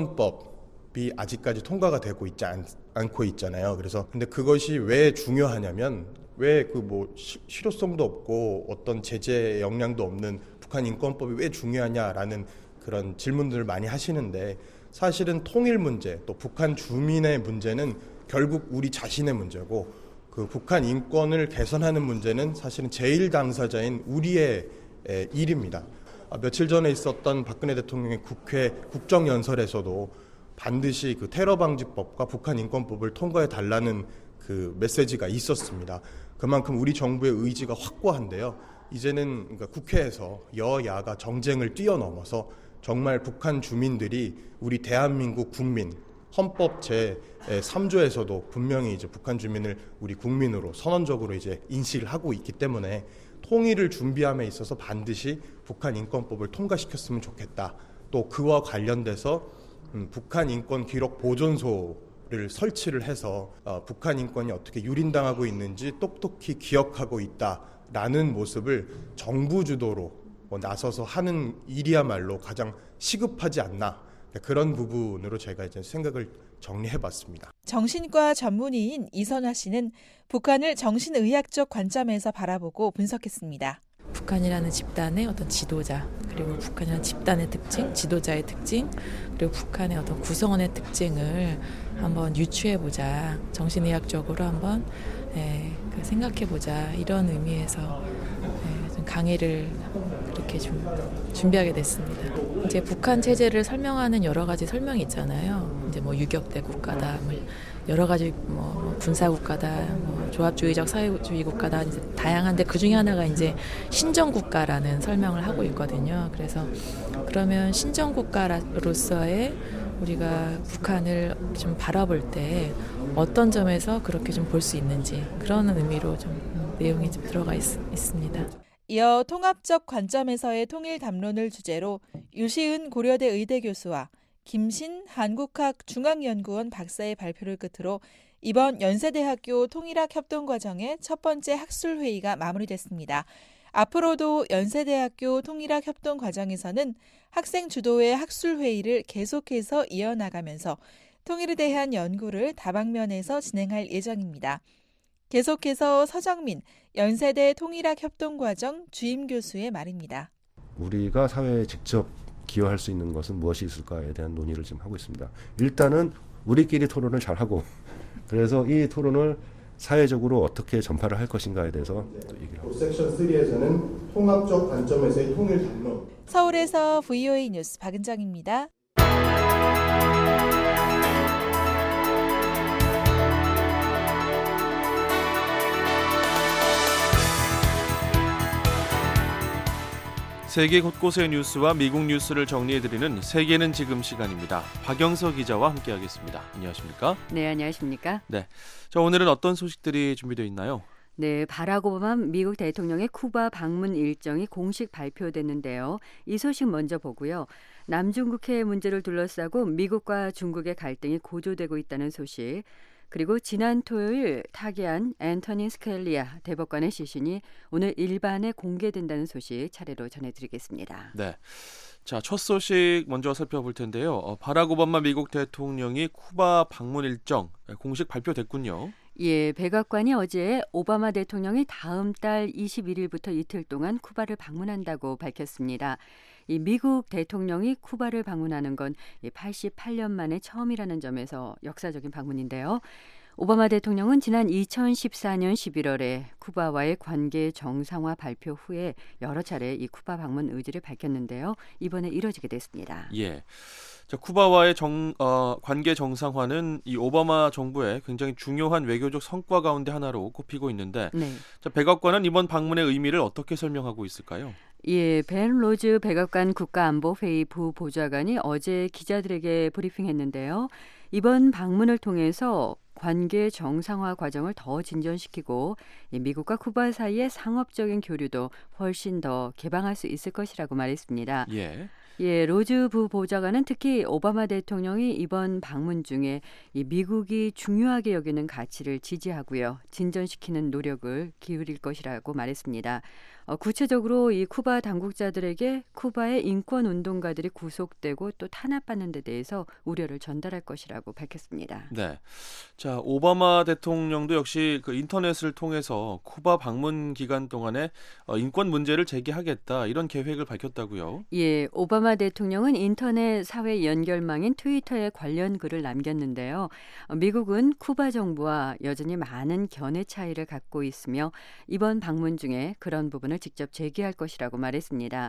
인권법이 아직까지 통과가 되고 있지 않, 않고 있잖아요. 그래서 근데 그것이 왜 중요하냐면 왜 그 뭐 실효성도 없고 어떤 제재 역량도 없는 북한 인권법이 왜 중요하냐라는 그런 질문들을 많이 하시는데 사실은 통일 문제 또 북한 주민의 문제는 결국 우리 자신의 문제고 그 북한 인권을 개선하는 문제는 사실은 제일 당사자인 우리의 일입니다. 며칠 전에 있었던 박근혜 대통령의 국회 국정연설에서도 반드시 그 테러방지법과 북한 인권법을 통과해 달라는 그 메시지가 있었습니다. 그만큼 우리 정부의 의지가 확고한데요. 이제는 그러니까 국회에서 여야가 정쟁을 뛰어넘어서 정말 북한 주민들이 우리 대한민국 국민 헌법 제삼 조에서도 분명히 이제 북한 주민을 우리 국민으로 선언적으로 이제 인식을 하고 있기 때문에 통일을 준비함에 있어서 반드시 북한 인권법을 통과시켰으면 좋겠다. 또 그와 관련돼서 음, 북한 인권 기록 보존소를 설치를 해서 어, 북한 인권이 어떻게 유린당하고 있는지 똑똑히 기억하고 있다라는 모습을 정부 주도로 뭐 나서서 하는 일이야말로 가장 시급하지 않나. 그런 부분으로 제가 이제 생각을 정리해봤습니다. 정신과 전문의인 이선화 씨는 북한을 정신의학적 관점에서 바라보고 분석했습니다. 북한이라는 집단의 어떤 지도자, 그리고 북한이라는 집단의 특징, 지도자의 특징, 그리고 북한의 어떤 구성원의 특징을 한번 유추해보자, 정신의학적으로 한번 예, 생각해보자, 이런 의미에서 예, 좀 강의를 그렇게 좀 준비하게 됐습니다. 이제 북한 체제를 설명하는 여러 가지 설명이 있잖아요. 이제 뭐 유격대 국가다, 뭐 여러 가지 뭐 군사 국가다, 뭐 조합주의적 사회주의 국가다, 이제 다양한데 그 중에 하나가 이제 신정 국가라는 설명을 하고 있거든요. 그래서 그러면 신정 국가로서의 우리가 북한을 좀 바라볼 때 어떤 점에서 그렇게 좀 볼 수 있는지 그런 의미로 좀 내용이 좀 들어가 있, 있습니다. 이어 통합적 관점에서의 통일 담론을 주제로 유시은 고려대 의대 교수와 김신 한국학 중앙연구원 박사의 발표를 끝으로 이번 연세대학교 통일학 협동과정의 첫 번째 학술회의가 마무리됐습니다. 앞으로도 연세대학교 통일학 협동과정에서는 학생 주도의 학술회의를 계속해서 이어나가면서 통일에 대한 연구를 다방면에서 진행할 예정입니다. 계속해서 서정민 연세대 통일학 협동과정 주임 교수의 말입니다. 우리가 사회에 직접 기여할 수 있는 것은 무엇이 있을까에 대한 논의를 지금 하고 있습니다. 일단은 우리끼리 토론을 잘하고 그래서 이 토론을 사회적으로 어떻게 전파를 할 것인가에 대해서 또 얘기를 하고 있습니다. 섹션 삼에서는 통합적 관점에서의 통일 담론. 서울에서 브이오에이 뉴스 박은정입니다. 세계 곳곳의 뉴스와 미국 뉴스를 정리해드리는 세계는 지금 시간입니다. 박영서 기자와 함께하겠습니다. 안녕하십니까? 네, 안녕하십니까? 네, 자 오늘은 어떤 소식들이 준비되어 있나요? 네, 바락 오바마 미국 대통령의 쿠바 방문 일정이 공식 발표됐는데요. 이 소식 먼저 보고요. 남중국해 문제를 둘러싸고 미국과 중국의 갈등이 고조되고 있다는 소식, 그리고 지난 토요일 타계한 앤토니 스켈리아 대법관의 시신이 오늘 일반에 공개된다는 소식 차례로 전해드리겠습니다. 네, 자, 첫 소식 먼저 살펴볼 텐데요. 어, 바락 오바마 미국 대통령이 쿠바 방문 일정 공식 발표됐군요. 예, 백악관이 어제 오바마 대통령이 다음 달 이십일 일부터 이틀 동안 쿠바를 방문한다고 밝혔습니다. 이 미국 대통령이 쿠바를 방문하는 건 팔십팔 년 만에 처음이라는 점에서 역사적인 방문인데요. 오바마 대통령은 지난 이천십사 년 십일월에 쿠바와의 관계 정상화 발표 후에 여러 차례 이 쿠바 방문 의지를 밝혔는데요. 이번에 이뤄지게 됐습니다. 예. 자, 쿠바와의 정, 어, 관계 정상화는 이 오바마 정부의 굉장히 중요한 외교적 성과 가운데 하나로 꼽히고 있는데, 네. 자, 백악관은 이번 방문의 의미를 어떻게 설명하고 있을까요? 예, 벤 로즈 백악관 국가안보회의 부보좌관이 어제 기자들에게 브리핑했는데요. 이번 방문을 통해서 관계 정상화 과정을 더 진전시키고 미국과 쿠바 사이의 상업적인 교류도 훨씬 더 개방할 수 있을 것이라고 말했습니다. 예. 예, 로즈 부보좌관은 특히 오바마 대통령이 이번 방문 중에 이 미국이 중요하게 여기는 가치를 지지하고요, 진전시키는 노력을 기울일 것이라고 말했습니다. 어, 구체적으로 이 쿠바 당국자들에게 쿠바의 인권 운동가들이 구속되고 또 탄압받는 데 대해서 우려를 전달할 것이라고 밝혔습니다. 네, 자 오바마 대통령도 역시 그 인터넷을 통해서 쿠바 방문 기간 동안에 어, 인권 문제를 제기하겠다 이런 계획을 밝혔다고요? 예, 오바마 대통령은 인터넷 사회 연결망인 트위터에 관련 글을 남겼는데요. 어, 미국은 쿠바 정부와 여전히 많은 견해 차이를 갖고 있으며 이번 방문 중에 그런 부분을 직접 제기할 것이라고 말했습니다.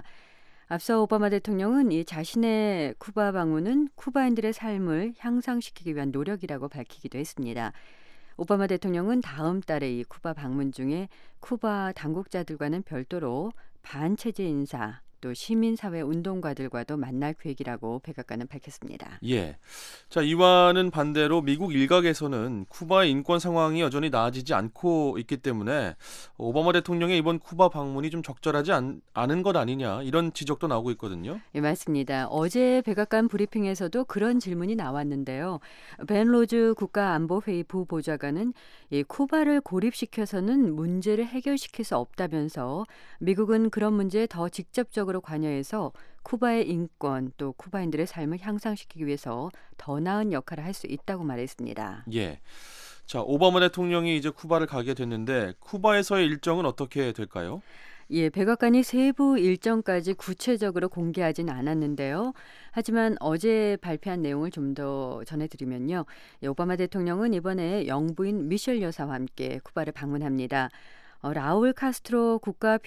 앞서 오바마 대통령은 이 자신의 쿠바 방문은 쿠바인들의 삶을 향상시키기 위한 노력이라고 밝히기도 했습니다. 오바마 대통령은 다음 달에 이 쿠바 방문 중에 쿠바 당국자들과는 별도로 반체제 인사, 또 시민사회 운동가들과도 만날 계획이라고 백악관은 밝혔습니다. 예, 자 이와는 반대로 미국 일각에서는 쿠바의 인권 상황이 여전히 나아지지 않고 있기 때문에 오바마 대통령의 이번 쿠바 방문이 좀 적절하지 않, 않은 것 아니냐 이런 지적도 나오고 있거든요. 예, 맞습니다. 어제 백악관 브리핑에서도 그런 질문이 나왔는데요. 벤 로즈 국가안보회의 부보좌관은 이 쿠바를 고립시켜서는 문제를 해결시킬 수 없다면서 미국은 그런 문제에 더 직접적으로 관여해서 쿠바의 인권 또 쿠바인들의 삶을 향상시키기 위해서 더 나은 역할을 할 수 있다고 말했습니다. 예, 자 오바마 대통령이 이제 쿠바를 가게 됐는데 쿠바에서의 일정은 어떻게 될까요? 예, 백악관이 세부 일정까지 구체적으로 공개하진 않았는데요. 하지만 어제 발표한 내용을 좀 더 전해드리면요. 예, 오바마 대통령은 이번에 영부인 미셸 여사와 함께 쿠바를 방문합니다. 어, 라울 카스트로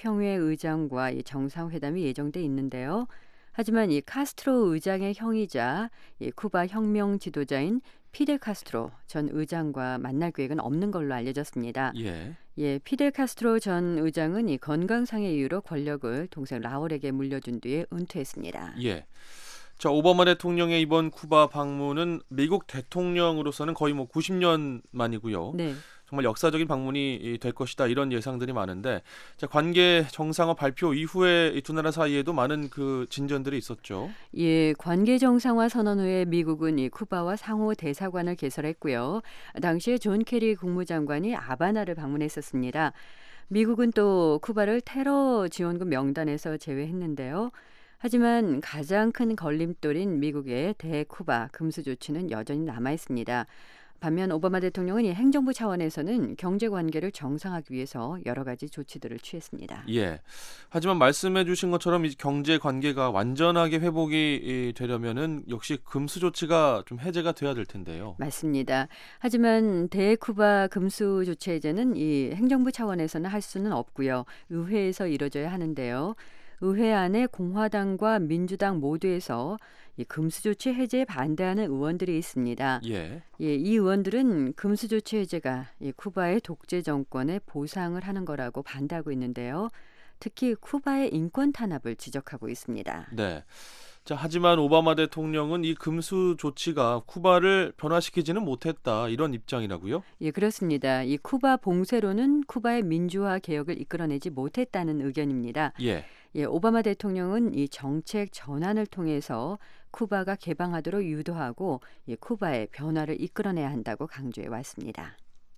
국가평화의장과 이 정상회담이 예정돼 있는데요. 하지만 이 카스트로 의장의 형이자 이 쿠바 혁명 지도자인 피델 카스트로 전 의장과 만날 계획은 없는 걸로 알려졌습니다. 예. 예, 피델 카스트로 전 의장은 이 건강상의 이유로 권력을 동생 라울에게 물려준 뒤에 은퇴했습니다. 예. 자, 오바마 대통령의 이번 쿠바 방문은 미국 대통령으로서는 거의 뭐 구십 년 만이고요. 네. 정말 역사적인 방문이 될 것이다 이런 예상들이 많은데 자, 관계 정상화 발표 이후에 이 두 나라 사이에도 많은 그 진전들이 있었죠. 예, 관계 정상화 선언 후에 미국은 이 쿠바와 상호 대사관을 개설했고요. 당시에 존 케리 국무장관이 아바나를 방문했었습니다. 미국은 또 쿠바를 테러 지원국 명단에서 제외했는데요. 하지만 가장 큰 걸림돌인 미국의 대쿠바 금수 조치는 여전히 남아 있습니다. 반면 오바마 대통령은 이 행정부 차원에서는 경제 관계를 정상화하기 위해서 여러 가지 조치들을 취했습니다. 예. 하지만 말씀해 주신 것처럼 이 경제 관계가 완전하게 회복이 되려면은 역시 금수 조치가 좀 해제가 돼야 될 텐데요. 맞습니다. 하지만 대쿠바 금수 조치 해제는 이 행정부 차원에서는 할 수는 없고요. 의회에서 이루어져야 하는데요. 의회 안에 공화당과 민주당 모두에서 이 금수 조치 해제에 반대하는 의원들이 있습니다. 예. 예, 이 의원들은 금수 조치 해제가 이 쿠바의 독재 정권에 보상을 하는 거라고 반대하고 있는데요. 특히 쿠바의 인권 탄압을 지적하고 있습니다. 네. 자, 하지만 오바마 대통령은 이 금수 조치가 쿠바를 변화시키지는 못했다 이런 입장이라고요? 예, 그렇습니다. 이 쿠바 봉쇄로는 쿠바의 민주화 개혁을 이끌어내지 못했다는 의견입니다. 예. 예, 오바마 대통령은 이 정책 전환을 통해서 쿠바가 개방하도록 유도하고 이 쿠바의 변화를 이끌어내야 한다고 강조해 왔습니다.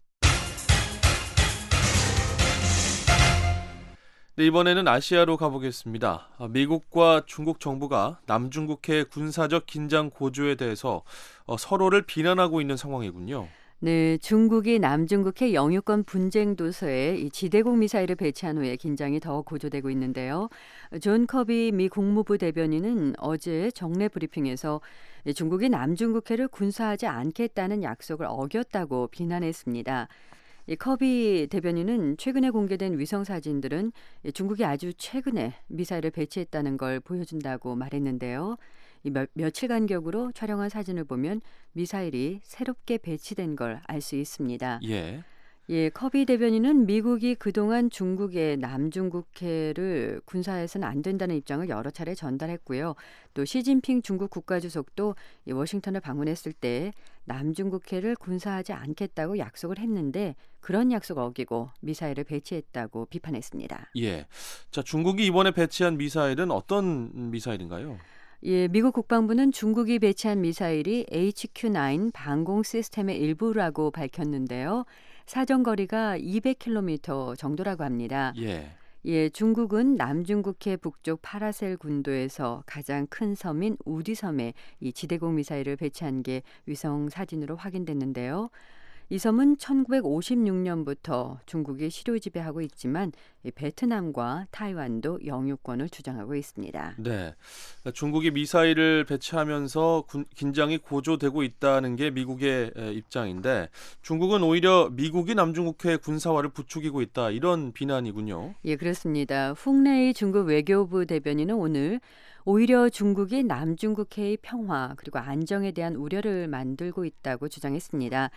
네, 이번에는 아시아로 가보겠습니다. 미국과 중국 정부가 남중국해 군사적 긴장 고조에 대해서 서로를 비난하고 있는 상황이군요. 네, 중국이 남중국해 영유권 분쟁 도서에 이 지대공 미사일을 배치한 후에 긴장이 더 고조되고 있는데요. 존 커비 미 국무부 대변인은 어제 정례 브리핑에서 중국이 남중국해를 군사하지 않겠다는 약속을 어겼다고 비난했습니다. 이 커비 대변인은 최근에 공개된 위성 사진들은 중국이 아주 최근에 미사일을 배치했다는 걸 보여준다고 말했는데요. 이 며, 며칠 간격으로 촬영한 사진을 보면 미사일이 새롭게 배치된 걸 알 수 있습니다. 예. 예, 커비 대변인은 미국이 그동안 중국의 남중국해를 군사해서는 안 된다는 입장을 여러 차례 전달했고요. 또 시진핑 중국 국가주석도 이 워싱턴을 방문했을 때 남중국해를 군사하지 않겠다고 약속을 했는데 그런 약속을 어기고 미사일을 배치했다고 비판했습니다. 예. 자, 중국이 이번에 배치한 미사일은 어떤 미사일인가요? 예, 미국 국방부는 중국이 배치한 미사일이 에이치큐 나인 방공 시스템의 일부라고 밝혔는데요. 사정거리가 이백 킬로미터 정도라고 합니다. 예. 예, 중국은 남중국해 북쪽 파라셀 군도에서 가장 큰 섬인 우디섬에 이 지대공 미사일을 배치한 게 위성 사진으로 확인됐는데요. 이 섬은 천구백오십육 년부터 중국이 시료 지배하고 있지만 베트남과 타이완도 영유권을 주장하고 있습니다. 네, 중국이 미사일을 배치하면서 군, 긴장이 고조되고 있다는 게 미국의 입장인데 중국은 오히려 미국이 남중국해 군사화를 부추기고 있다 이런 비난이군요. 예, 그렇습니다. 훅레이 중국 외교부 대변인은 오늘 오히려 중국이 남중국해의 평화 그리고 안정에 대한 우려를 만들고 있다고 주장했습니다.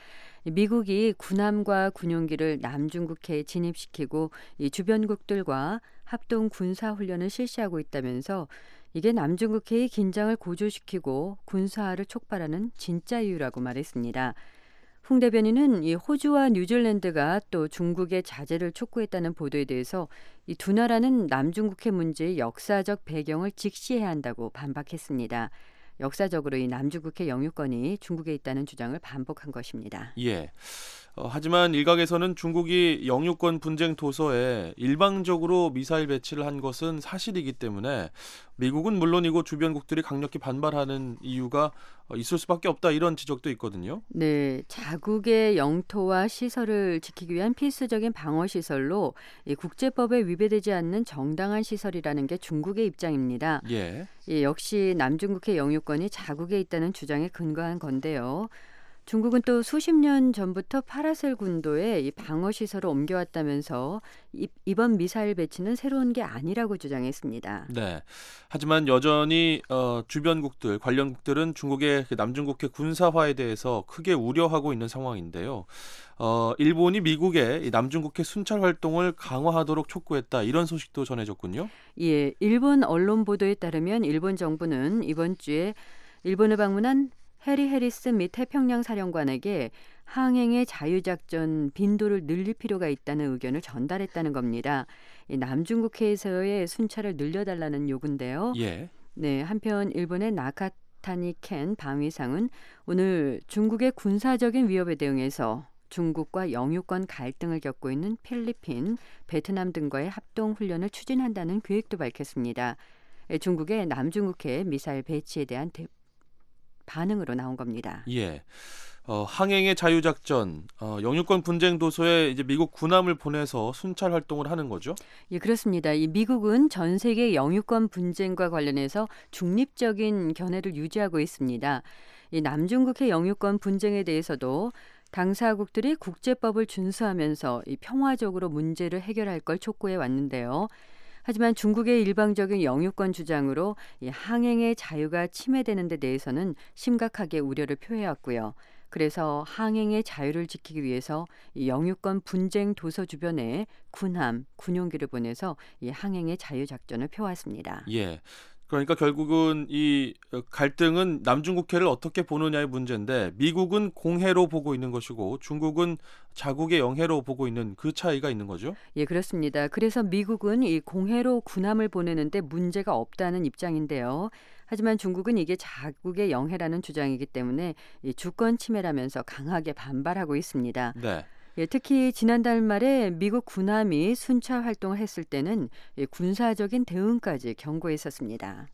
미국이 군함과 군용기를 남중국해에 진입시키고 이 주변국들과 합동 군사훈련을 실시하고 있다면서 이게 남중국해의 긴장을 고조시키고 군사화를 촉발하는 진짜 이유라고 말했습니다. 홍 대변인은 이 호주와 뉴질랜드가 또 중국의 자제를 촉구했다는 보도에 대해서 이 두 나라는 남중국해 문제의 역사적 배경을 직시해야 한다고 반박했습니다. 역사적으로 이 남중국해 영유권이 중국에 있다는 주장을 반복한 것입니다. 예. 어, 하지만 일각에서는 중국이 영유권 분쟁 도서에 일방적으로 미사일 배치를 한 것은 사실이기 때문에 미국은 물론이고 주변국들이 강력히 반발하는 이유가 있을 수밖에 없다 이런 지적도 있거든요. 네, 자국의 영토와 시설을 지키기 위한 필수적인 방어 시설로 이 국제법에 위배되지 않는 정당한 시설이라는 게 중국의 입장입니다. 예. 예, 역시 남중국해 영유권이 자국에 있다는 주장에 근거한 건데요. 중국은 또 수십 년 전부터 파라셀 군도에 이 방어 시설을 옮겨왔다면서 이, 이번 미사일 배치는 새로운 게 아니라고 주장했습니다. 네. 하지만 여전히 어, 주변국들, 관련국들은 중국의 그 남중국해 군사화에 대해서 크게 우려하고 있는 상황인데요. 어, 일본이 미국의 이 남중국해 순찰 활동을 강화하도록 촉구했다. 이런 소식도 전해졌군요. 예, 일본 언론 보도에 따르면 일본 정부는 이번 주에 일본을 방문한 해리 해리스 미 태평양 사령관에게 항행의 자유작전 빈도를 늘릴 필요가 있다는 의견을 전달했다는 겁니다. 이 남중국해에서의 순찰을 늘려달라는 요구인데요. 예. 네, 한편 일본의 나카타니 켄 방위상은 오늘 중국의 군사적인 위협에 대응해서 중국과 영유권 갈등을 겪고 있는 필리핀, 베트남 등과의 합동훈련을 추진한다는 계획도 밝혔습니다. 중국의 남중국해 미사일 배치에 대한 대, 반응으로 나온 겁니다. 예. 어, 항행의 자유작전, 어, 영유권 분쟁 도소에 이제 미국 군함을 보내서 순찰 활동을 하는 거죠? 예, 그렇습니다. 이 미국은 전 세계 영유권 분쟁과 관련해서 중립적인 견해를 유지하고 있습니다. 이 남중국해 영유권 분쟁에 대해서도 당사국들이 국제법을 준수하면서 이 평화적으로 문제를 해결할 걸 촉구해 왔는데요. 하지만 중국의 일방적인 영유권 주장으로 이 항행의 자유가 침해되는 데 대해서는 심각하게 우려를 표해왔고요. 그래서 항행의 자유를 지키기 위해서 이 영유권 분쟁 도서 주변에 군함, 군용기를 보내서 이 항행의 자유 작전을 펴왔습니다. 예. 그러니까 결국은 이 갈등은 남중국해를 어떻게 보느냐의 문제인데 미국은 공해로 보고 있는 것이고 중국은 자국의 영해로 보고 있는 그 차이가 있는 거죠? 예, 그렇습니다. 그래서 미국은 이 공해로 군함을 보내는데 문제가 없다는 입장인데요. 하지만 중국은 이게 자국의 영해라는 주장이기 때문에 이 주권 침해라면서 강하게 반발하고 있습니다. 네. 예, 특히 지난달 말에 미국 군함이 순찰 활동을 했을 때는 예, 군사적인 대응까지 경고했었습니다.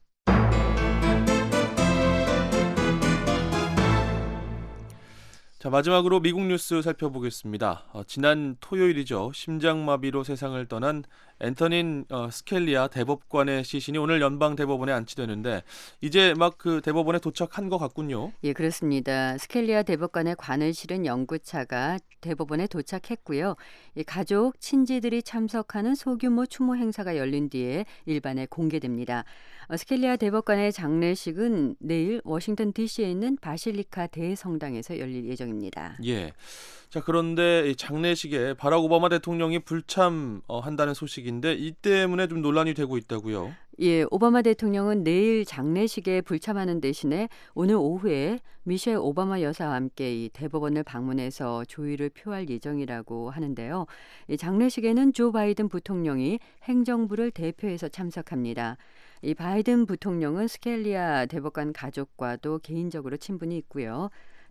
자, 마지막으로 미국 뉴스 살펴보겠습니다. 어, 지난 토요일이죠. 심장마비로 세상을 떠난 앤터닌 어, 스켈리아 대법관의 시신이 오늘 연방 대법원에 안치되는데 이제 막 그 대법원에 도착한 것 같군요. 예, 그렇습니다. 스켈리아 대법관의 관을 실은 연구차가 대법원에 도착했고요. 이 가족, 친지들이 참석하는 소규모 추모 행사가 열린 뒤에 일반에 공개됩니다. 어, 스켈리아 대법관의 장례식은 내일 워싱턴 디씨에 있는 바실리카 대성당에서 열릴 예정입니다. 예. 자, 그런데 이 장례식에 바락 오바마 대통령이 불참한다는 소식인데 이 때문에 좀 논란이 되고 있다고요. 예, 오바마 대통령은 내일 장례식에 불참하는 대신에 오늘 오후에 미셸 오바마 여사와 함께 이 대법원을 방문해서 조의를 표할 예정이라고 하는데요. 이 장례식에는 조 바이든 부통령이 행정부를 대표해서 참석합니다. 이 바이든 부통령은 스켈리아 대법관 가족과도 개인적으로 친분이 있고요.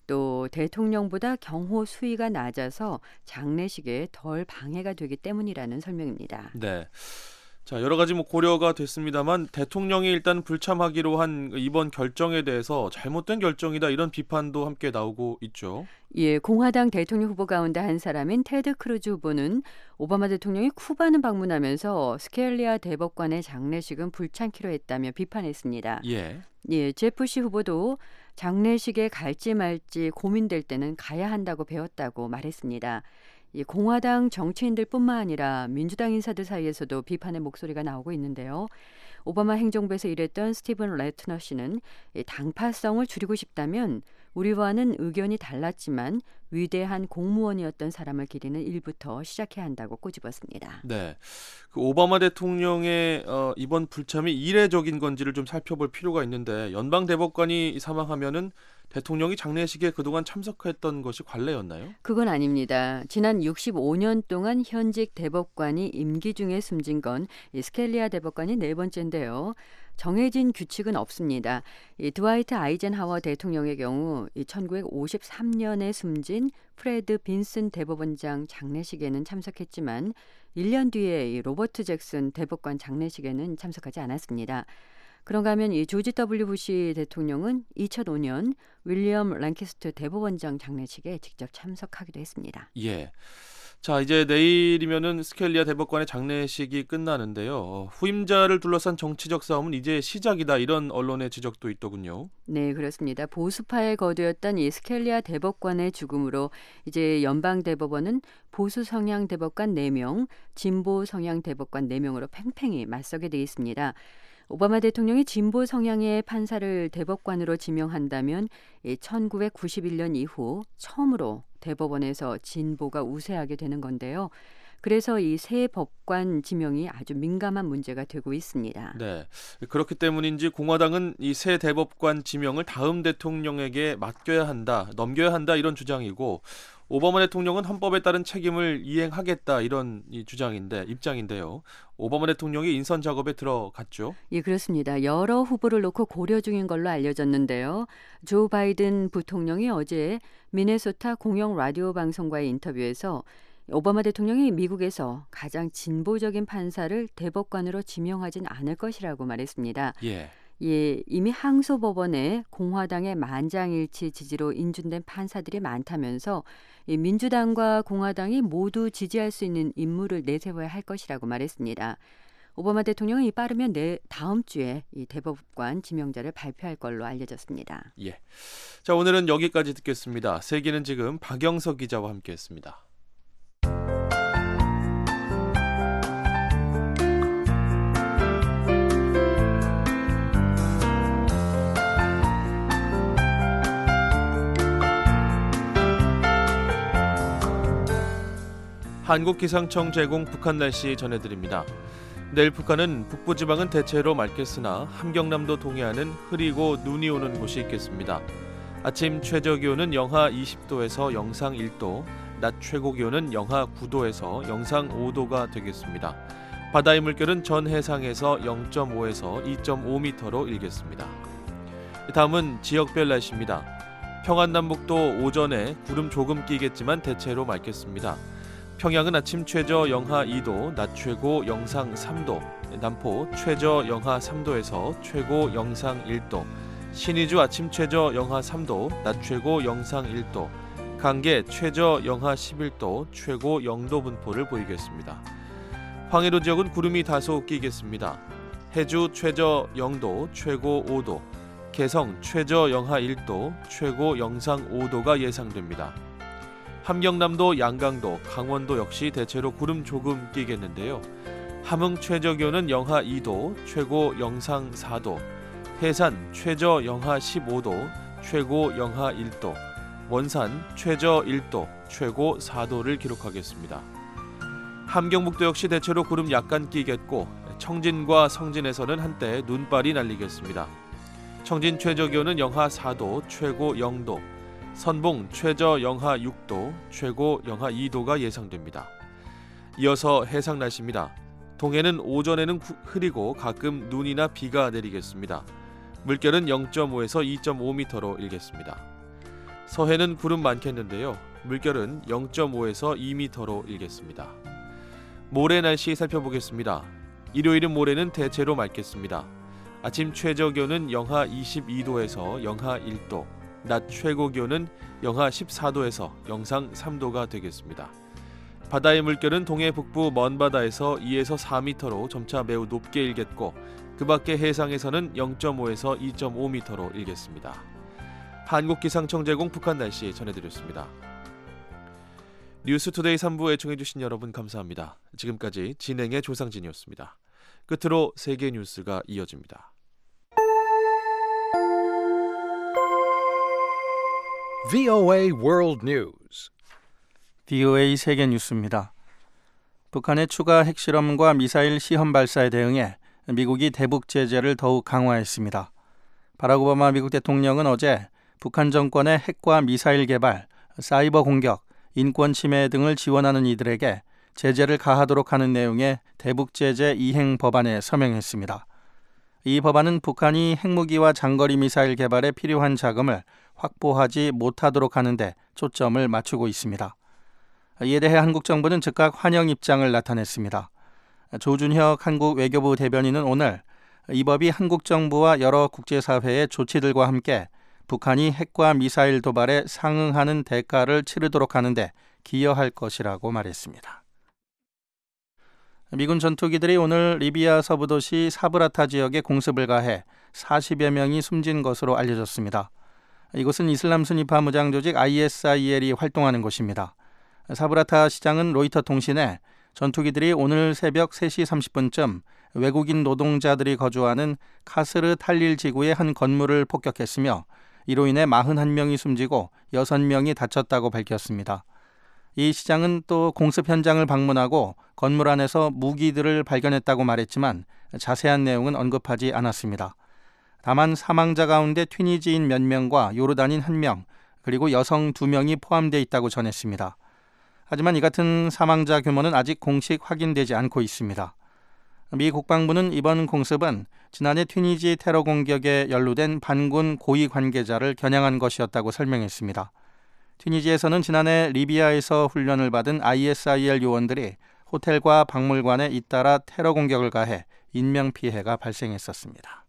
또 대통령보다 경호 수위가 낮아서 장례식에 덜 방해가 되기 때문이라는 설명입니다. 네. 자, 여러 가지 뭐 고려가 됐습니다만 대통령이 일단 불참하기로 한 이번 결정에 대해서 잘못된 결정이다 이런 비판도 함께 나오고 있죠. 예, 공화당 대통령 후보 가운데 한 사람인 테드 크루즈 후보는 오바마 대통령이 쿠바를 방문하면서 스켈리아 대법관의 장례식은 불참키로 했다며 비판했습니다. 예. 예, 제프시 후보도 장례식에 갈지 말지 고민될 때는 가야 한다고 배웠다고 말했습니다. 이 공화당 정치인들뿐만 아니라 민주당 인사들 사이에서도 비판의 목소리가 나오고 있는데요. 오바마 행정부에서 일했던 스티븐 레트너 씨는 이 당파성을 줄이고 싶다면 우리와는 의견이 달랐지만 위대한 공무원이었던 사람을 기리는 일부터 시작해야 한다고 꼬집었습니다. 네, 그 오바마 대통령의 어, 이번 불참이 이례적인 건지를 좀 살펴볼 필요가 있는데 연방 대법관이 사망하면은 대통령이 장례식에 그동안 참석했던 것이 관례였나요? 그건 아닙니다. 지난 육십오 년 동안 현직 대법관이 임기 중에 숨진 건 이 스켈리아 대법관이 네 번째인데요. 정해진 규칙은 없습니다. 이 드와이트 아이젠하워 대통령의 경우 이 천구백오십삼 년에 숨진 프레드 빈슨 대법원장 장례식에는 참석했지만 일 년 뒤에 이 로버트 잭슨 대법관 장례식에는 참석하지 않았습니다. 그런가 하면 이 조지 더블유 부시 대통령은 이천오 년 윌리엄 랭캐스터 대법원장 장례식에 직접 참석하기도 했습니다. 예. 자, 이제 내일이면은 스켈리아 대법관의 장례식이 끝나는데요. 어, 후임자를 둘러싼 정치적 싸움은 이제 시작이다 이런 언론의 지적도 있더군요. 네, 그렇습니다. 보수파의 거두였던 이 스켈리아 대법관의 죽음으로 이제 연방 대법원은 보수 성향 대법관 네 명, 진보 성향 대법관 네 명으로 팽팽히 맞서게 돼 있습니다. 오바마 대통령이 진보 성향의 판사를 대법관으로 지명한다면 천구백구십일 년 이후 처음으로 대법원에서 진보가 우세하게 되는 건데요. 그래서 이 새 법관 지명이 아주 민감한 문제가 되고 있습니다. 네, 그렇기 때문인지 공화당은 이 새 대법관 지명을 다음 대통령에게 맡겨야 한다, 넘겨야 한다 이런 주장이고 오바마 대통령은 헌법에 따른 책임을 이행하겠다 이런 이 주장인데 입장인데요. 오바마 대통령이 인선 작업에 들어갔죠. 예, 그렇습니다. 여러 후보를 놓고 고려 중인 걸로 알려졌는데요. 조 바이든 부통령이 어제 미네소타 공영 라디오 방송과의 인터뷰에서 오바마 대통령이 미국에서 가장 진보적인 판사를 대법관으로 지명하진 않을 것이라고 말했습니다. 예. 예, 이미 항소법원에 공화당의 만장일치 지지로 인준된 판사들이 많다면서 이 민주당과 공화당이 모두 지지할 수 있는 인물을 내세워야 할 것이라고 말했습니다. 오바마 대통령이 빠르면 내 다음 주에 이 대법관 지명자를 발표할 걸로 알려졌습니다. 예. 자, 오늘은 여기까지 듣겠습니다. 세계는 지금 박영석 기자와 함께했습니다. 한국기상청 제공 북한 날씨 전해드립니다. 내일 북한은 북부지방은 대체로 맑겠으나 함경남도 동해안은 흐리고 눈이 오는 곳이 있겠습니다. 아침 최저기온은 영하 이십 도에서 영상 일 도, 낮 최고기온은 영하 구 도에서 영상 오 도가 되겠습니다. 바다의 물결은 전 해상에서 영 점 오에서 이 점 오 미터로 일겠습니다. 다음은 지역별 날씨입니다. 평안남북도 오전에 구름 조금 끼겠지만 대체로 맑겠습니다. 평양은 아침 최저 영하 이 도, 낮 최고 영상 삼 도, 남포 최저 영하 삼 도에서 최고 영상 일 도, 신의주 아침 최저 영하 삼 도, 낮 최고 영상 일 도, 강계 최저 영하 십일 도, 최고 영 도 분포를 보이겠습니다. 황해도 지역은 구름이 다소 끼겠습니다. 해주 최저 영 도, 최고 오 도, 개성 최저 영하 일 도, 최고 영상 오 도가 예상됩니다. 함경남도, 양강도, 강원도 역시 대체로 구름 조금 끼겠는데요. 함흥 최저기온은 영하 이 도, 최고 영상 사 도, 해산 최저 영하 십오 도, 최고 영하 일 도, 원산 최저 일 도, 최고 사 도를 기록하겠습니다. 함경북도 역시 대체로 구름 약간 끼겠고 청진과 성진에서는 한때 눈발이 날리겠습니다. 청진 최저기온은 영하 사 도, 최고 영 도, 선봉 최저 영하 육 도, 최고 영하 이 도가 예상됩니다. 이어서 해상 날씨입니다. 동해는 오전에는 흐리고 가끔 눈이나 비가 내리겠습니다. 물결은 영 점 오에서 이 점 오 미터로 일겠습니다. 서해는 구름 많겠는데요. 물결은 영 점 오에서 이 미터로 일겠습니다. 모레 날씨 살펴보겠습니다. 일요일은 모레는 대체로 맑겠습니다. 아침 최저기온은 영하 이십이 도에서 영하 일 도, 낮 최고기온은 영하 십사 도에서 영상 삼 도가 되겠습니다. 바다의 물결은 동해 북부 먼바다에서 이에서 사 미터로 점차 매우 높게 일겠고 그 밖의 해상에서는 영 점 오에서 이 점 오 미터로 일겠습니다. 한국기상청 제공 북한 날씨 전해드렸습니다. 뉴스투데이 삼 부 애청해주신 여러분 감사합니다. 지금까지 진행의 조상진이었습니다. 끝으로 세계 뉴스가 이어집니다. 브이오에이 World News. 브이오에이 세계 뉴스입니다. 북한의 추가 핵실험과 미사일 시험 발사에 대응해 미국이 대북 제재를 더욱 강화했습니다. 바락 오바마 미국 대통령은 어제 북한 정권의 핵과 미사일 개발, 사이버 공격, 인권 침해 등을 지원하는 이들에게 제재를 가하도록 하는 내용의 대북 제재 이행 법안에 서명했습니다. 이 법안은 북한이 핵무기와 장거리 미사일 개발에 필요한 자금을 확보하지 못하도록 하는 데 초점을 맞추고 있습니다. 이에 대해 한국 정부는 즉각 환영 입장을 나타냈습니다. 조준혁 한국 외교부 대변인은 오늘 이 법이 한국 정부와 여러 국제사회의 조치들과 함께 북한이 핵과 미사일 도발에 상응하는 대가를 치르도록 하는 데 기여할 것이라고 말했습니다. 미군 전투기들이 오늘 리비아 서부 도시 사브라타 지역에 공습을 가해 사십여 명이 숨진 것으로 알려졌습니다. 이곳은 이슬람 순위파 무장 조직 아이에스아이엘이 활동하는 곳입니다. 사브라타 시장은 로이터 통신에 전투기들이 오늘 새벽 세 시 삼십 분쯤 외국인 노동자들이 거주하는 카스르 탈릴 지구의 한 건물을 폭격했으며 이로 인해 사십일 명이 숨지고 여섯 명이 다쳤다고 밝혔습니다. 이 시장은 또 공습 현장을 방문하고 건물 안에서 무기들을 발견했다고 말했지만 자세한 내용은 언급하지 않았습니다. 다만 사망자 가운데 튀니지인 몇 명과 요르단인 한 명, 그리고 여성 두 명이 포함되어 있다고 전했습니다. 하지만 이 같은 사망자 규모는 아직 공식 확인되지 않고 있습니다. 미 국방부는 이번 공습은 지난해 튀니지 테러 공격에 연루된 반군 고위 관계자를 겨냥한 것이었다고 설명했습니다. 튀니지에서는 지난해 리비아에서 훈련을 받은 아이에스아이엘 요원들이 호텔과 박물관에 잇따라 테러 공격을 가해 인명피해가 발생했었습니다.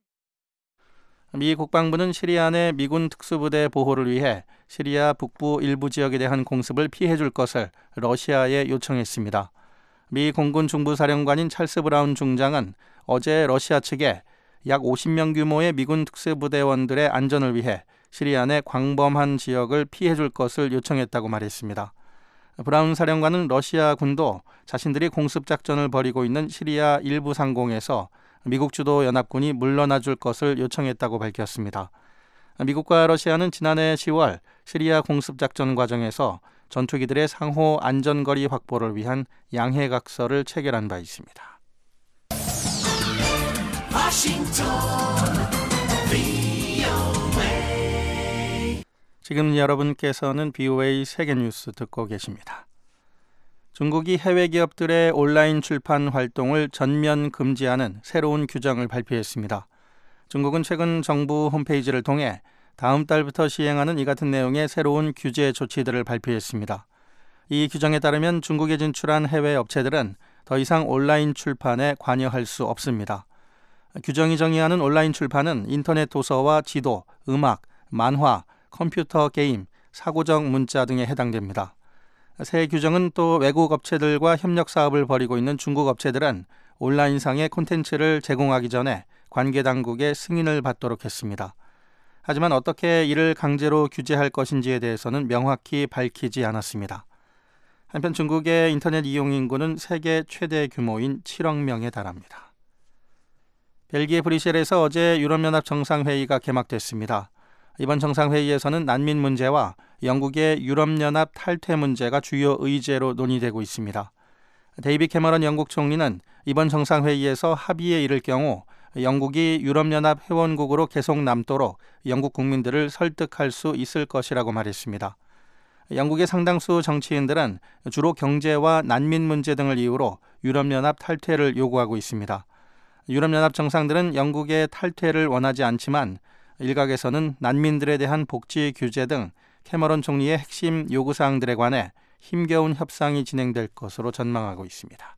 미 국방부는 시리아 내 미군 특수부대 보호를 위해 시리아 북부 일부 지역에 대한 공습을 피해줄 것을 러시아에 요청했습니다. 미 공군 중부사령관인 찰스 브라운 중장은 어제 러시아 측에 약 오십 명 규모의 미군 특수부대원들의 안전을 위해 시리아 내 광범한 지역을 피해줄 것을 요청했다고 말했습니다. 브라운 사령관은 러시아 군도 자신들이 공습작전을 벌이고 있는 시리아 일부 상공에서 미국 주도 연합군이 물러나줄 것을 요청했다고 밝혔습니다. 미국과 러시아는 지난해 시월 시리아 공습작전 과정에서 전투기들의 상호 안전거리 확보를 위한 양해각서를 체결한 바 있습니다. 지금 여러분께서는 비오에이 세계뉴스 듣고 계십니다. 중국이 해외 기업들의 온라인 출판 활동을 전면 금지하는 새로운 규정을 발표했습니다. 중국은 최근 정부 홈페이지를 통해 다음 달부터 시행하는 이 같은 내용의 새로운 규제 조치들을 발표했습니다. 이 규정에 따르면 중국에 진출한 해외 업체들은 더 이상 온라인 출판에 관여할 수 없습니다. 규정이 정의하는 온라인 출판은 인터넷 도서와 지도, 음악, 만화, 컴퓨터 게임, 사고적 문자 등에 해당됩니다. 새 규정은 또 외국 업체들과 협력 사업을 벌이고 있는 중국 업체들은 온라인상의 콘텐츠를 제공하기 전에 관계 당국의 승인을 받도록 했습니다. 하지만 어떻게 이를 강제로 규제할 것인지에 대해서는 명확히 밝히지 않았습니다. 한편 중국의 인터넷 이용 인구는 세계 최대 규모인 칠억 명에 달합니다. 벨기에 브뤼셀에서 어제 유럽연합 정상회의가 개막됐습니다. 이번 정상회의에서는 난민 문제와 영국의 유럽연합 탈퇴 문제가 주요 의제로 논의되고 있습니다. 데이빗 캐머런 영국 총리는 이번 정상회의에서 합의에 이를 경우 영국이 유럽연합 회원국으로 계속 남도록 영국 국민들을 설득할 수 있을 것이라고 말했습니다. 영국의 상당수 정치인들은 주로 경제와 난민 문제 등을 이유로 유럽연합 탈퇴를 요구하고 있습니다. 유럽연합 정상들은 영국의 탈퇴를 원하지 않지만 일각에서는 난민들에 대한 복지 규제 등 캐머런 총리의 핵심 요구사항들에 관해 힘겨운 협상이 진행될 것으로 전망하고 있습니다.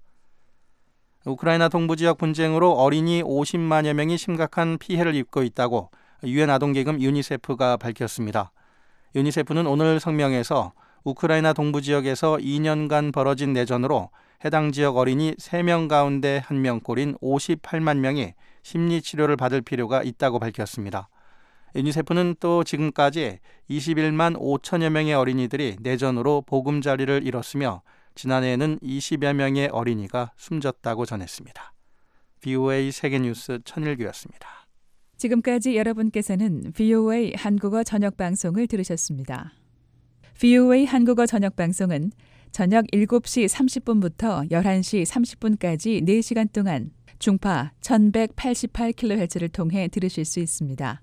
우크라이나 동부지역 분쟁으로 어린이 오십만여 명이 심각한 피해를 입고 있다고 유엔 아동기금 유니세프가 밝혔습니다. 유니세프는 오늘 성명에서 우크라이나 동부지역에서 이 년간 벌어진 내전으로 해당 지역 어린이 세 명 가운데 한 명꼴인 오십팔만 명이 심리치료를 받을 필요가 있다고 밝혔습니다. 유니세프는 또 지금까지 이십일만 오천여 명의 어린이들이 내전으로 보금자리를 잃었으며 지난해에는 이십여 명의 어린이가 숨졌다고 전했습니다. 비오에이 세계뉴스 천일규였습니다. 지금까지 여러분께서는 비오에이 한국어 저녁방송을 들으셨습니다. 비오에이 한국어 저녁방송은 저녁 일곱 시 삼십 분부터 열한 시 삼십 분까지 네 시간 동안 중파 천백팔십팔 킬로헤르츠를 통해 들으실 수 있습니다.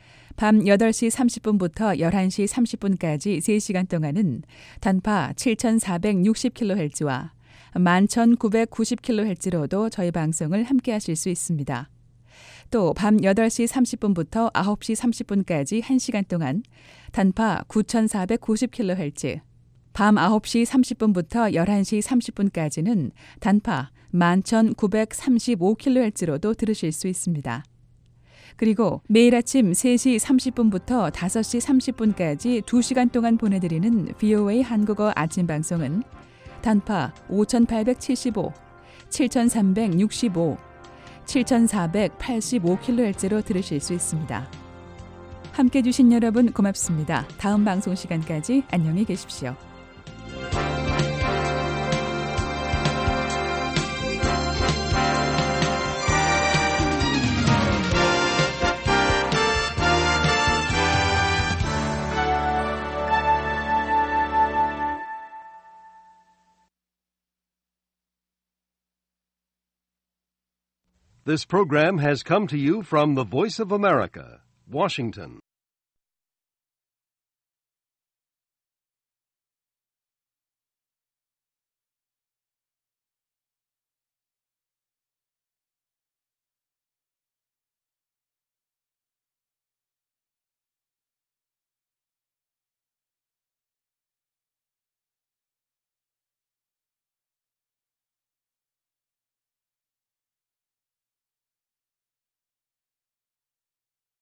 밤 여덟 시 삼십 분부터 열한 시 삼십 분까지 세 시간 동안은 단파 칠천사백육십 킬로헤르츠와 만 천구백구십 킬로헤르츠로도 저희 방송을 함께 하실 수 있습니다. 또 밤 여덟 시 삼십 분부터 아홉 시 삼십 분까지 한 시간 동안 단파 구천사백구십 킬로헤르츠, 밤 아홉 시 삼십 분부터 열한 시 삼십 분까지는 단파 만 천구백삼십오 킬로헤르츠로도 들으실 수 있습니다. 그리고 매일 아침 세 시 삼십 분부터 다섯 시 삼십 분까지 두 시간 동안 보내드리는 비오에이 한국어 아침 방송은 단파 오천팔백칠십오, 칠천삼백육십오, 칠천사백팔십오 킬로헤르츠로 들으실 수 있습니다. 함께해 주신 여러분 고맙습니다. 다음 방송 시간까지 안녕히 계십시오. This program has come to you from the Voice of America, Washington.